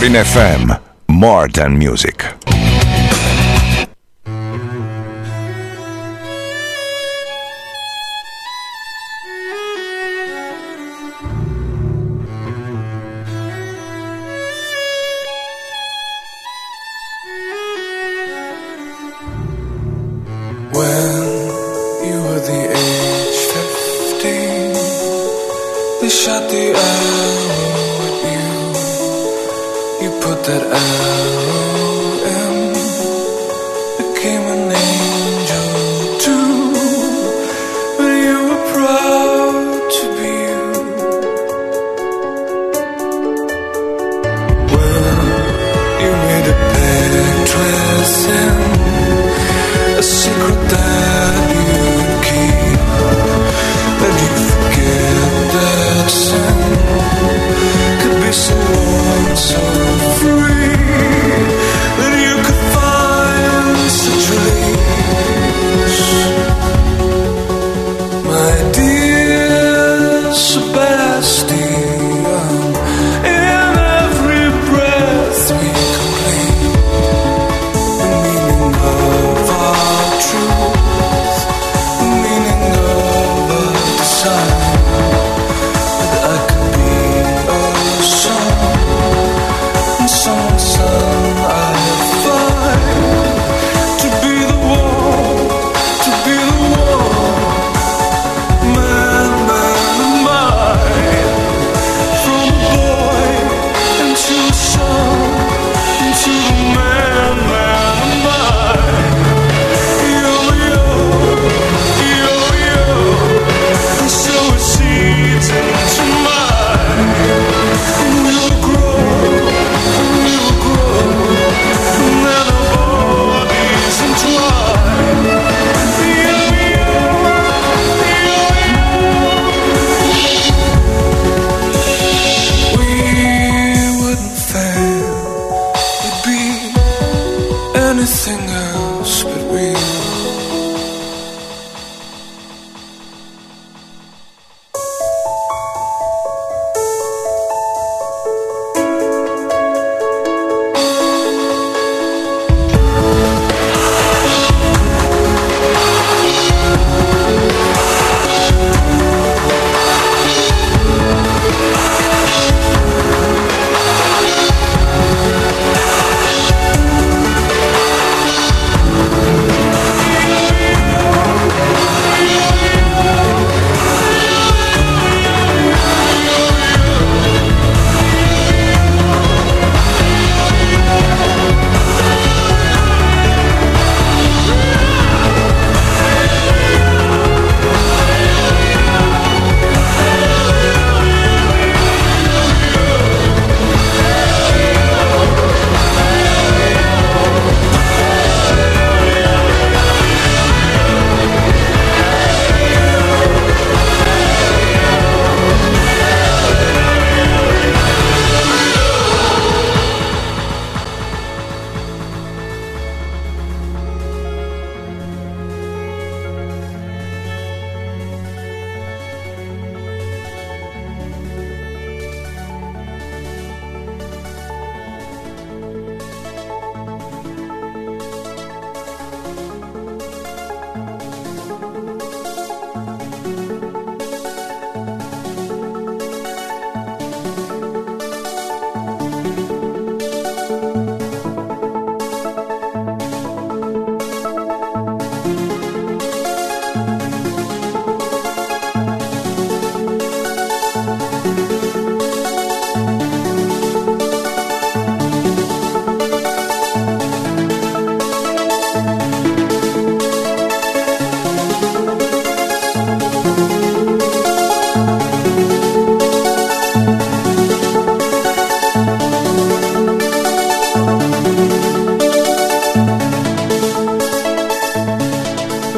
Rumorin FM, more than music.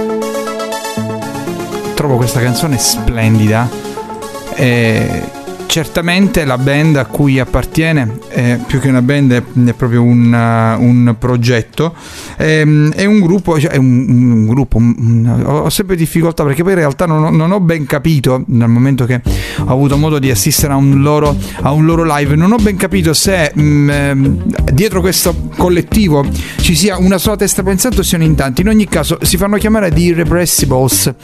Trovo questa canzone splendida. certamente la band a cui appartiene, più che una band è proprio un progetto, è un gruppo, cioè un gruppo, ho sempre difficoltà perché poi in realtà non ho ben capito, dal momento che ho avuto modo di assistere a un loro live, non ho ben capito se dietro questo collettivo ci sia una sola testa pensante o siano in tanti. In ogni caso si fanno chiamare The Irrepressibles,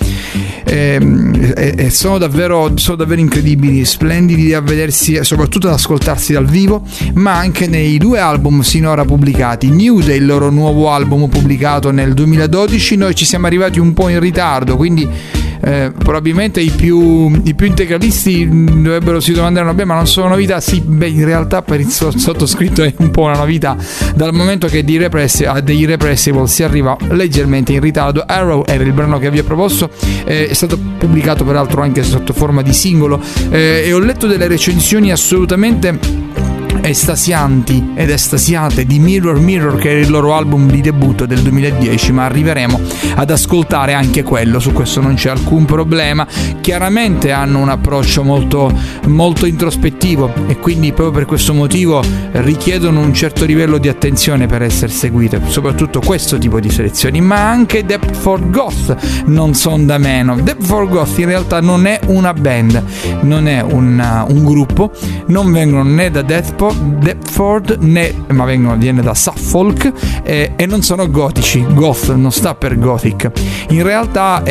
e sono davvero incredibili, splendidi da vedersi, soprattutto ad ascoltarsi dal vivo, ma anche nei 2 album sinora pubblicati. Nude è il loro nuovo album pubblicato nel 2012, noi ci siamo arrivati un po' in ritardo, quindi probabilmente i più integralisti si domanderanno: beh, ma non sono novità? Sì, beh, in realtà per il sottoscritto è un po' una novità, dal momento che degli Irrepressible si arriva leggermente in ritardo. Arrow era il brano che vi ho proposto, è stato pubblicato peraltro anche sotto forma di singolo, e ho letto delle recensioni assolutamente estasianti ed estasiate di Mirror, che è il loro album di debutto del 2010, ma arriveremo ad ascoltare anche quello, su questo non c'è alcun problema. Chiaramente hanno un approccio molto, molto introspettivo e quindi proprio per questo motivo richiedono un certo livello di attenzione per essere seguite, soprattutto questo tipo di selezioni, ma anche Deptford Goth non sono da meno. Deptford Goth in realtà non è una band, non è un gruppo, non vengono né da Deptford ma viene da Suffolk, e non sono gotici. Goth non sta per gothic, in realtà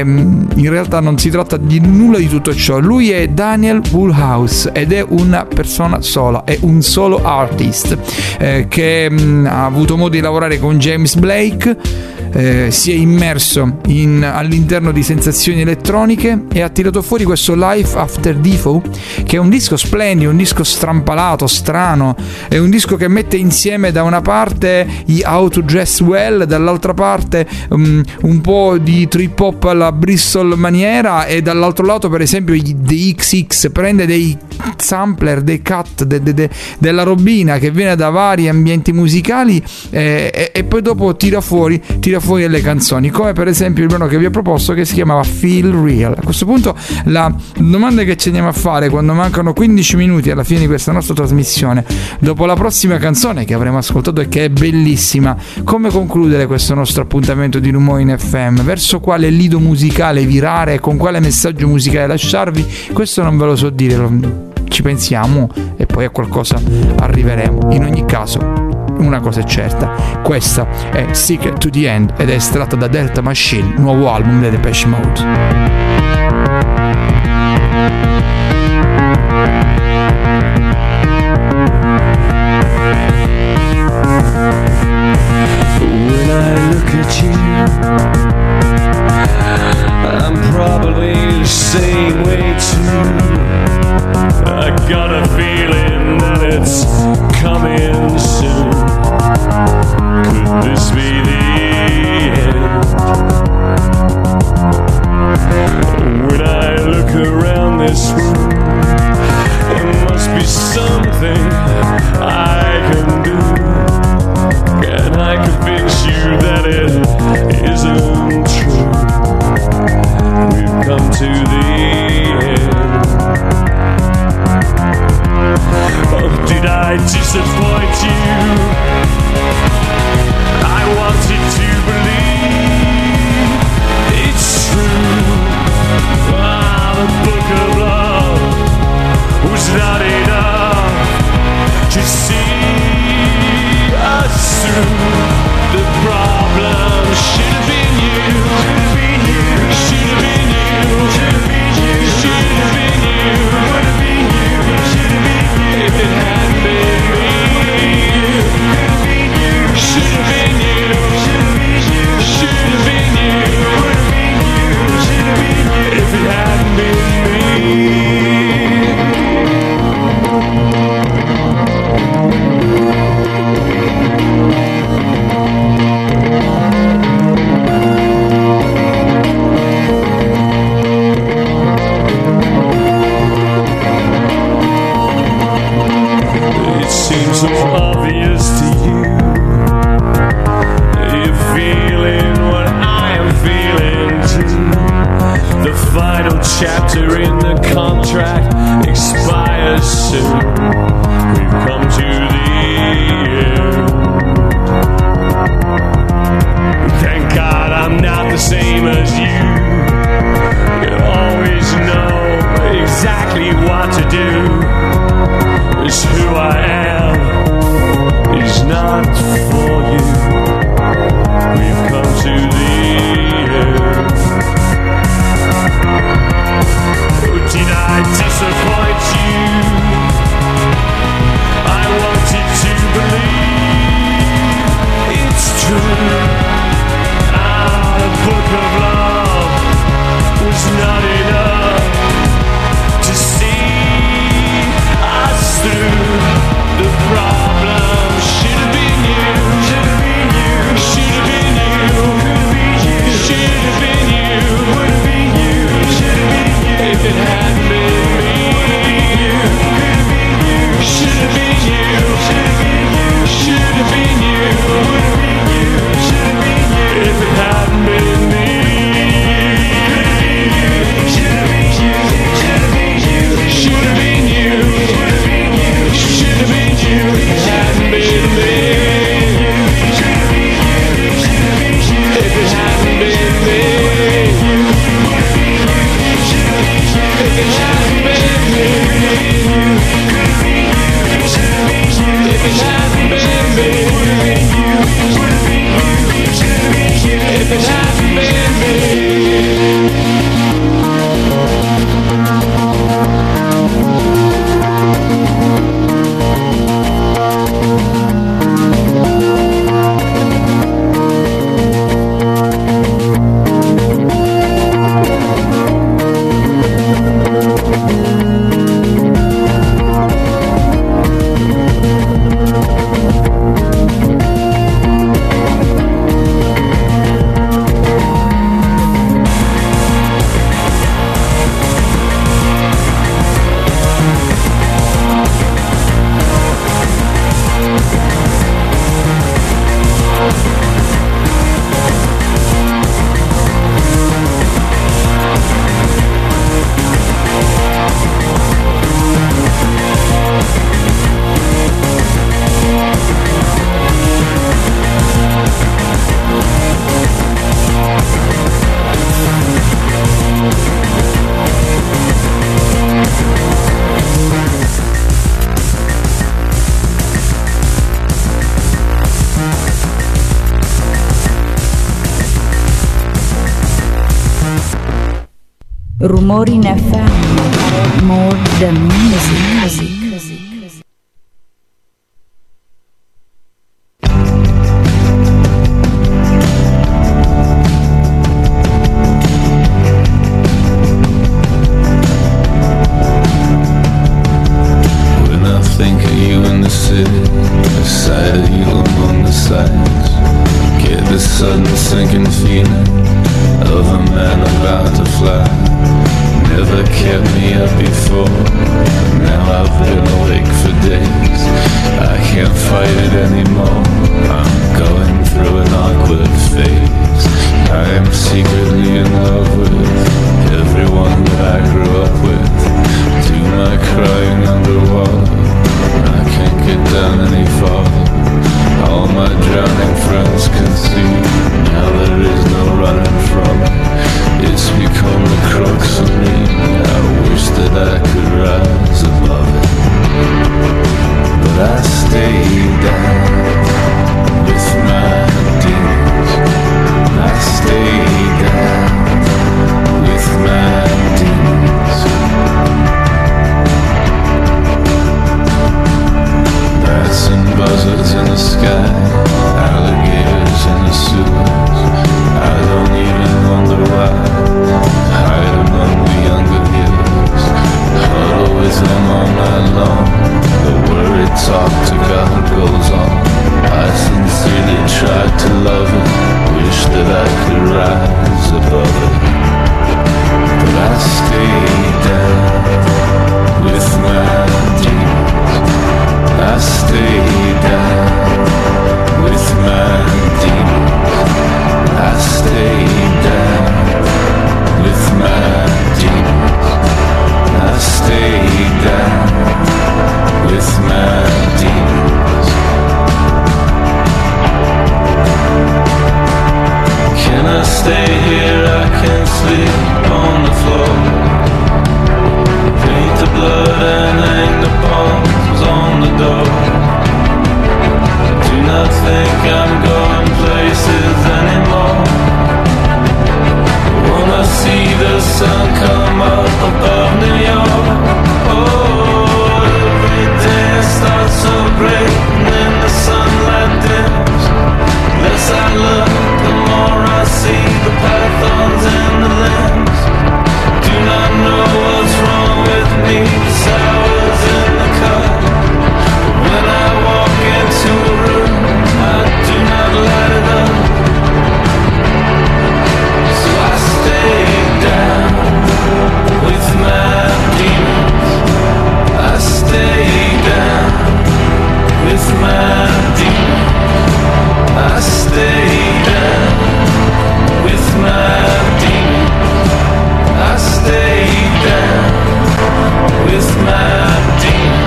non si tratta di nulla di tutto ciò. Lui è Daniel Woolhouse ed è una persona sola, è un solo artist, che ha avuto modo di lavorare con James Blake, si è immerso all'interno di sensazioni elettroniche e ha tirato fuori questo Life After Defoe, che è un disco splendido, un disco strampalato, strano, è un disco che mette insieme da una parte i How to Dress Well, dall'altra parte un po' di trip hop alla Bristol maniera, e dall'altro lato per esempio The XX prende dei sampler, dei cut della robina che viene da vari ambienti musicali, e poi dopo tira fuori delle canzoni, come per esempio il brano che vi ho proposto, che si chiamava Feel Real. A questo punto la domanda che ci andiamo a fare quando mancano 15 minuti alla fine di questa nostra trasmissione, dopo la prossima canzone che avremo ascoltato e che è bellissima, come concludere questo nostro appuntamento di Rumore in FM, verso quale lido musicale virare e con quale messaggio musicale lasciarvi, questo non ve lo so dire, ci pensiamo e poi a qualcosa arriveremo. In ogni caso una cosa è certa, questa è Secret to the End ed è estratta da Delta Machine, nuovo album dei Depeche Mode. When I look at you, I'm probably the same way too. I got a feeling that it's coming soon. Could this be the end? When I look around this room, there must be something I can do. Can I convince you that it isn't final chapter in the contract expires soon. We've come to the end. Thank God I'm not the same as you. You always know exactly what to do. It's who I am is not for you. We've come to the end. Oh, did I disappoint you? I wanted to believe it's true. Our book of love was not enough to see us through. The problem should have been you. Should have been you. Should have been you. Could have been you. Should have been you. Would have been you. Should have been you. If it hadn't been me. Would have been you. Could have been you. Should have been you. Should have been you. Would have been you. Should have been you. If it hadn't been me. Could have been you. Should have been you. Should have been you. Should have been you. Would have been you. Should have been you. If it hadn't been me. Should have been you. Should have been you. If it hadn't been me. Would have been you. Should have been you. If it hadn't been me. Could have been you. Should have been you. If it hadn't been me. Would have been you. Would have been you. Should have been you. If it hadn't been me. Rumori in FM, more than music. When I think of you in the city, beside of you among the sights, get this sudden sinking feeling of a man about to fly. Never kept me up before, now I've been awake for days. I can't fight it anymore, I'm going through an awkward phase. I am secretly in love with everyone that I grew up with. Do my crying underwater, I can't get down any farther. All my drowning friends can see, now there is no running from it. It's become the crux of me, I wish that I could rise above it. But I stay down with my demons, I stay down sleep on the floor. Paint the blood and hang the bombs on the door. Do not think I'm going places anymore. Wanna see the sun come up above New York. Oh, every day starts so great, and then the sunlight dims. Less I look, the more I see the pythons and the limbs. Do not know what's wrong with me, the sours in the cup. When I walk into a room, I do not light it up. So I stay down with my demons. I stay down with my demons. I stay down with my demons. I stay down with my demons.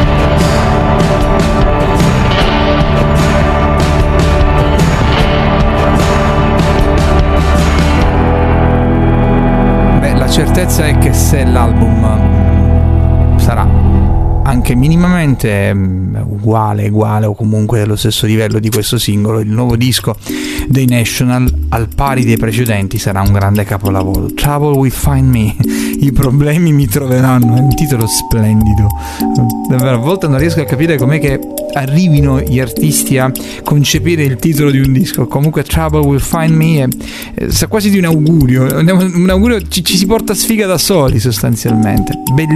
Beh, la certezza è che se l'album sarà anche minimamente uguale o comunque dello stesso livello di questo singolo, il nuovo disco dei National, al pari dei precedenti, sarà un grande capolavoro. Trouble Will Find Me, i problemi mi troveranno, è un titolo splendido, davvero. A volte non riesco a capire com'è che arrivino gli artisti a concepire il titolo di un disco. Comunque Trouble Will Find Me sa quasi di un augurio ci si porta sfiga da soli sostanzialmente.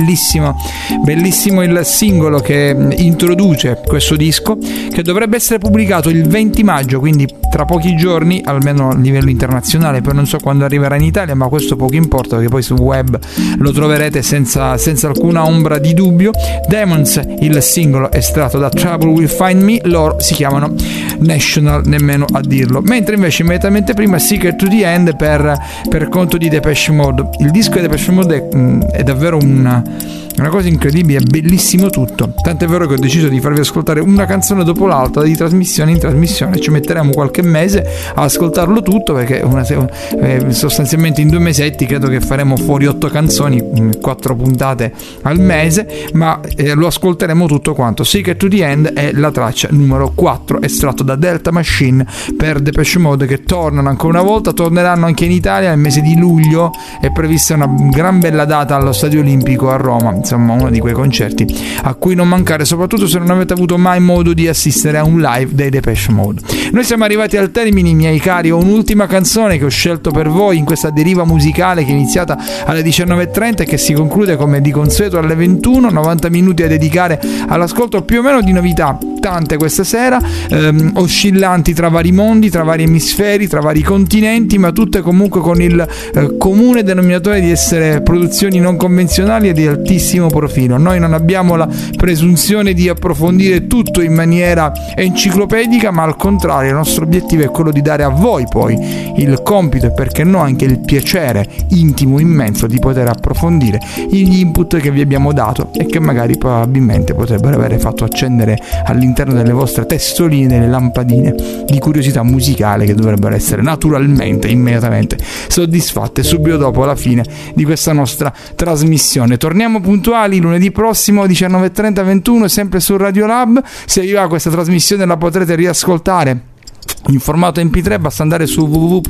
Bellissimo il singolo che introduce questo disco, che dovrebbe essere pubblicato il 20 maggio, quindi tra pochi giorni, almeno a livello internazionale. Poi non so quando arriverà in Italia, ma questo poco importa, perché poi sul web lo troverete senza alcuna ombra di dubbio. Demons, il singolo estratto da Trouble Will Find Me, loro si chiamano National, nemmeno a dirlo. Mentre invece immediatamente prima Secret to the End per conto di Depeche Mode. Il disco di Depeche Mode è davvero una cosa incredibile, è bellissimo tutto, tant'è vero che ho deciso di farvi ascoltare una canzone dopo l'altra, di trasmissione in trasmissione. Ci metteremo qualche mese a ascoltarlo tutto, perché sostanzialmente in 2 mesetti credo che faremo fuori 8 canzoni, 4 puntate al mese, ma lo ascolteremo tutto quanto. Secret to the End è la traccia numero 4, estratto da Delta Machine per Depeche Mode, che tornano ancora una volta, torneranno anche in Italia nel mese di luglio. È prevista una gran bella data allo Stadio Olimpico a Roma, insomma uno di quei concerti a cui non mancare, soprattutto se non avete avuto mai modo di assistere a un live dei Depeche Mode. Noi siamo arrivati al termine, miei cari. Ho un'ultima canzone che ho scelto per voi in questa deriva musicale che è iniziata alle 19.30 e che si conclude come di consueto alle 21. 90 minuti a dedicare all'ascolto più o meno di novità, tante questa sera, oscillanti tra vari mondi, tra vari emisferi, tra vari continenti, ma tutte comunque con il comune denominatore di essere produzioni non convenzionali e di altissimo profilo. Noi non abbiamo la presunzione di approfondire tutto in maniera enciclopedica, ma al contrario il nostro obiettivo è quello di dare a voi poi il compito e perché no anche il piacere intimo immenso di poter approfondire gli input che vi abbiamo dato e che magari probabilmente potrebbero aver fatto accendere all'interno delle vostre testoline delle lampadine di curiosità musicale che dovrebbero essere naturalmente immediatamente soddisfatte subito dopo la fine di questa nostra trasmissione. Torniamo puntuali lunedì prossimo 19.30-21 sempre su Radio Lab. Se vi va questa trasmissione la potrete riascoltare in formato MP3, basta andare su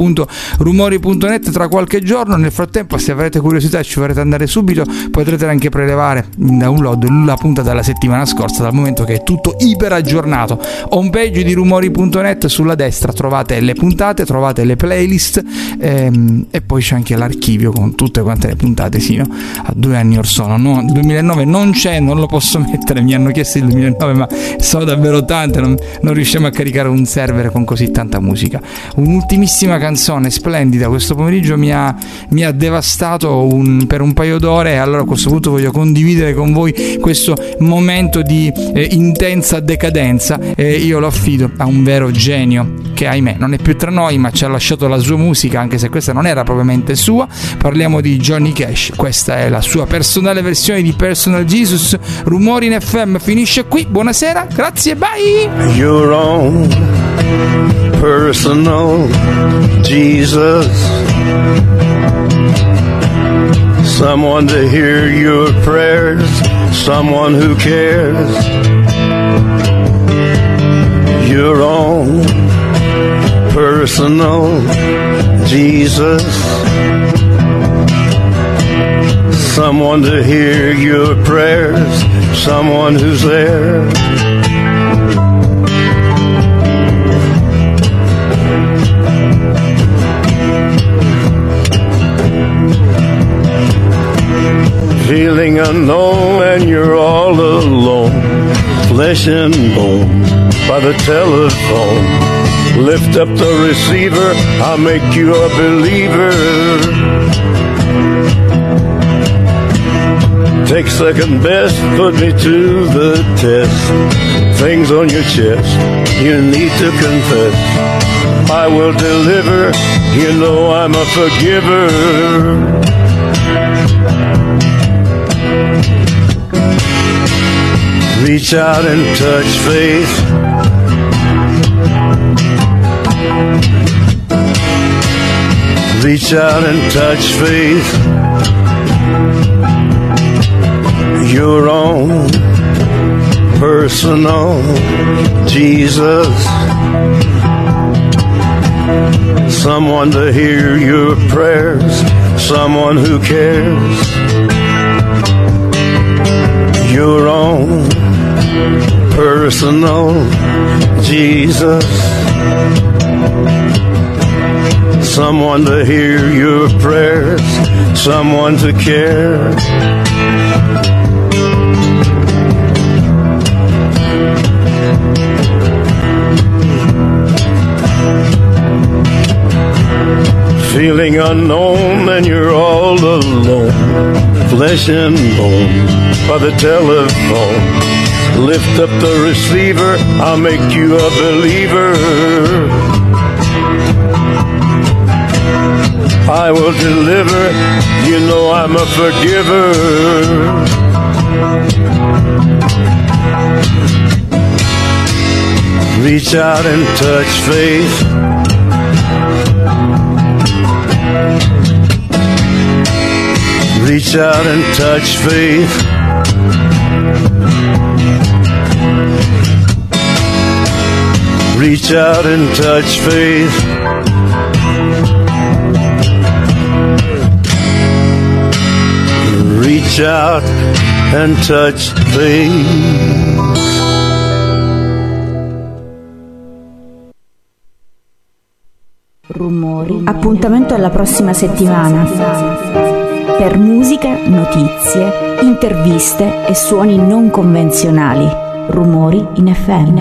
www.rumori.net tra qualche giorno. Nel frattempo, se avrete curiosità e ci vorrete andare subito, potrete anche prelevare in download la puntata della settimana scorsa, dal momento che è tutto iper aggiornato. Homepage di rumori.net, sulla destra trovate le puntate, trovate le playlist e poi c'è anche l'archivio con tutte quante le puntate sino a 2 anni or sono. No, il 2009 non c'è, non lo posso mettere, mi hanno chiesto il 2009, ma sono davvero tante, non riusciamo a caricare un server con così tanta musica. Un'ultimissima canzone splendida questo pomeriggio mi ha devastato per un paio d'ore, e allora a questo punto voglio condividere con voi questo momento di intensa decadenza, e io lo affido a un vero genio che ahimè non è più tra noi, ma ci ha lasciato la sua musica, anche se questa non era propriamente sua. Parliamo di Johnny Cash, questa è la sua personale versione di Personal Jesus. Rumori in FM finisce qui, buonasera, grazie, bye. Your own personal Jesus, someone to hear your prayers, someone who cares. Your own personal Jesus. Someone to hear your prayers, someone who's there. Feeling unknown and you're all alone, flesh and bone by the telephone. Lift up the receiver, I'll make you a believer. Take second best, put me to the test. Things on your chest, you need to confess. I will deliver, you know I'm a forgiver. Reach out and touch faith. Reach out and touch faith. Your own personal Jesus. Someone to hear your prayers, someone who cares. Your own personal Jesus. Someone to hear your prayers, someone to care. Feeling unknown and you're all alone, flesh and bone by the telephone. Lift up the receiver, I'll make you a believer. I will deliver, you know I'm a forgiver. Reach out and touch faith. Reach out and touch faith. Reach out and touch faith. Reach out and touch faith. Rumori. Appuntamento alla prossima settimana per musica, notizie, interviste e suoni non convenzionali. Rumori in FM.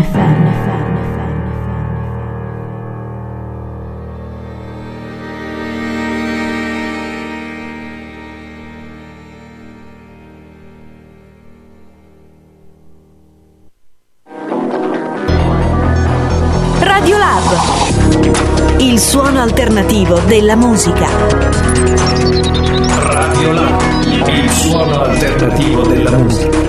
Radio Lab, il suono alternativo della musica. Radio Lab, il suono alternativo della musica.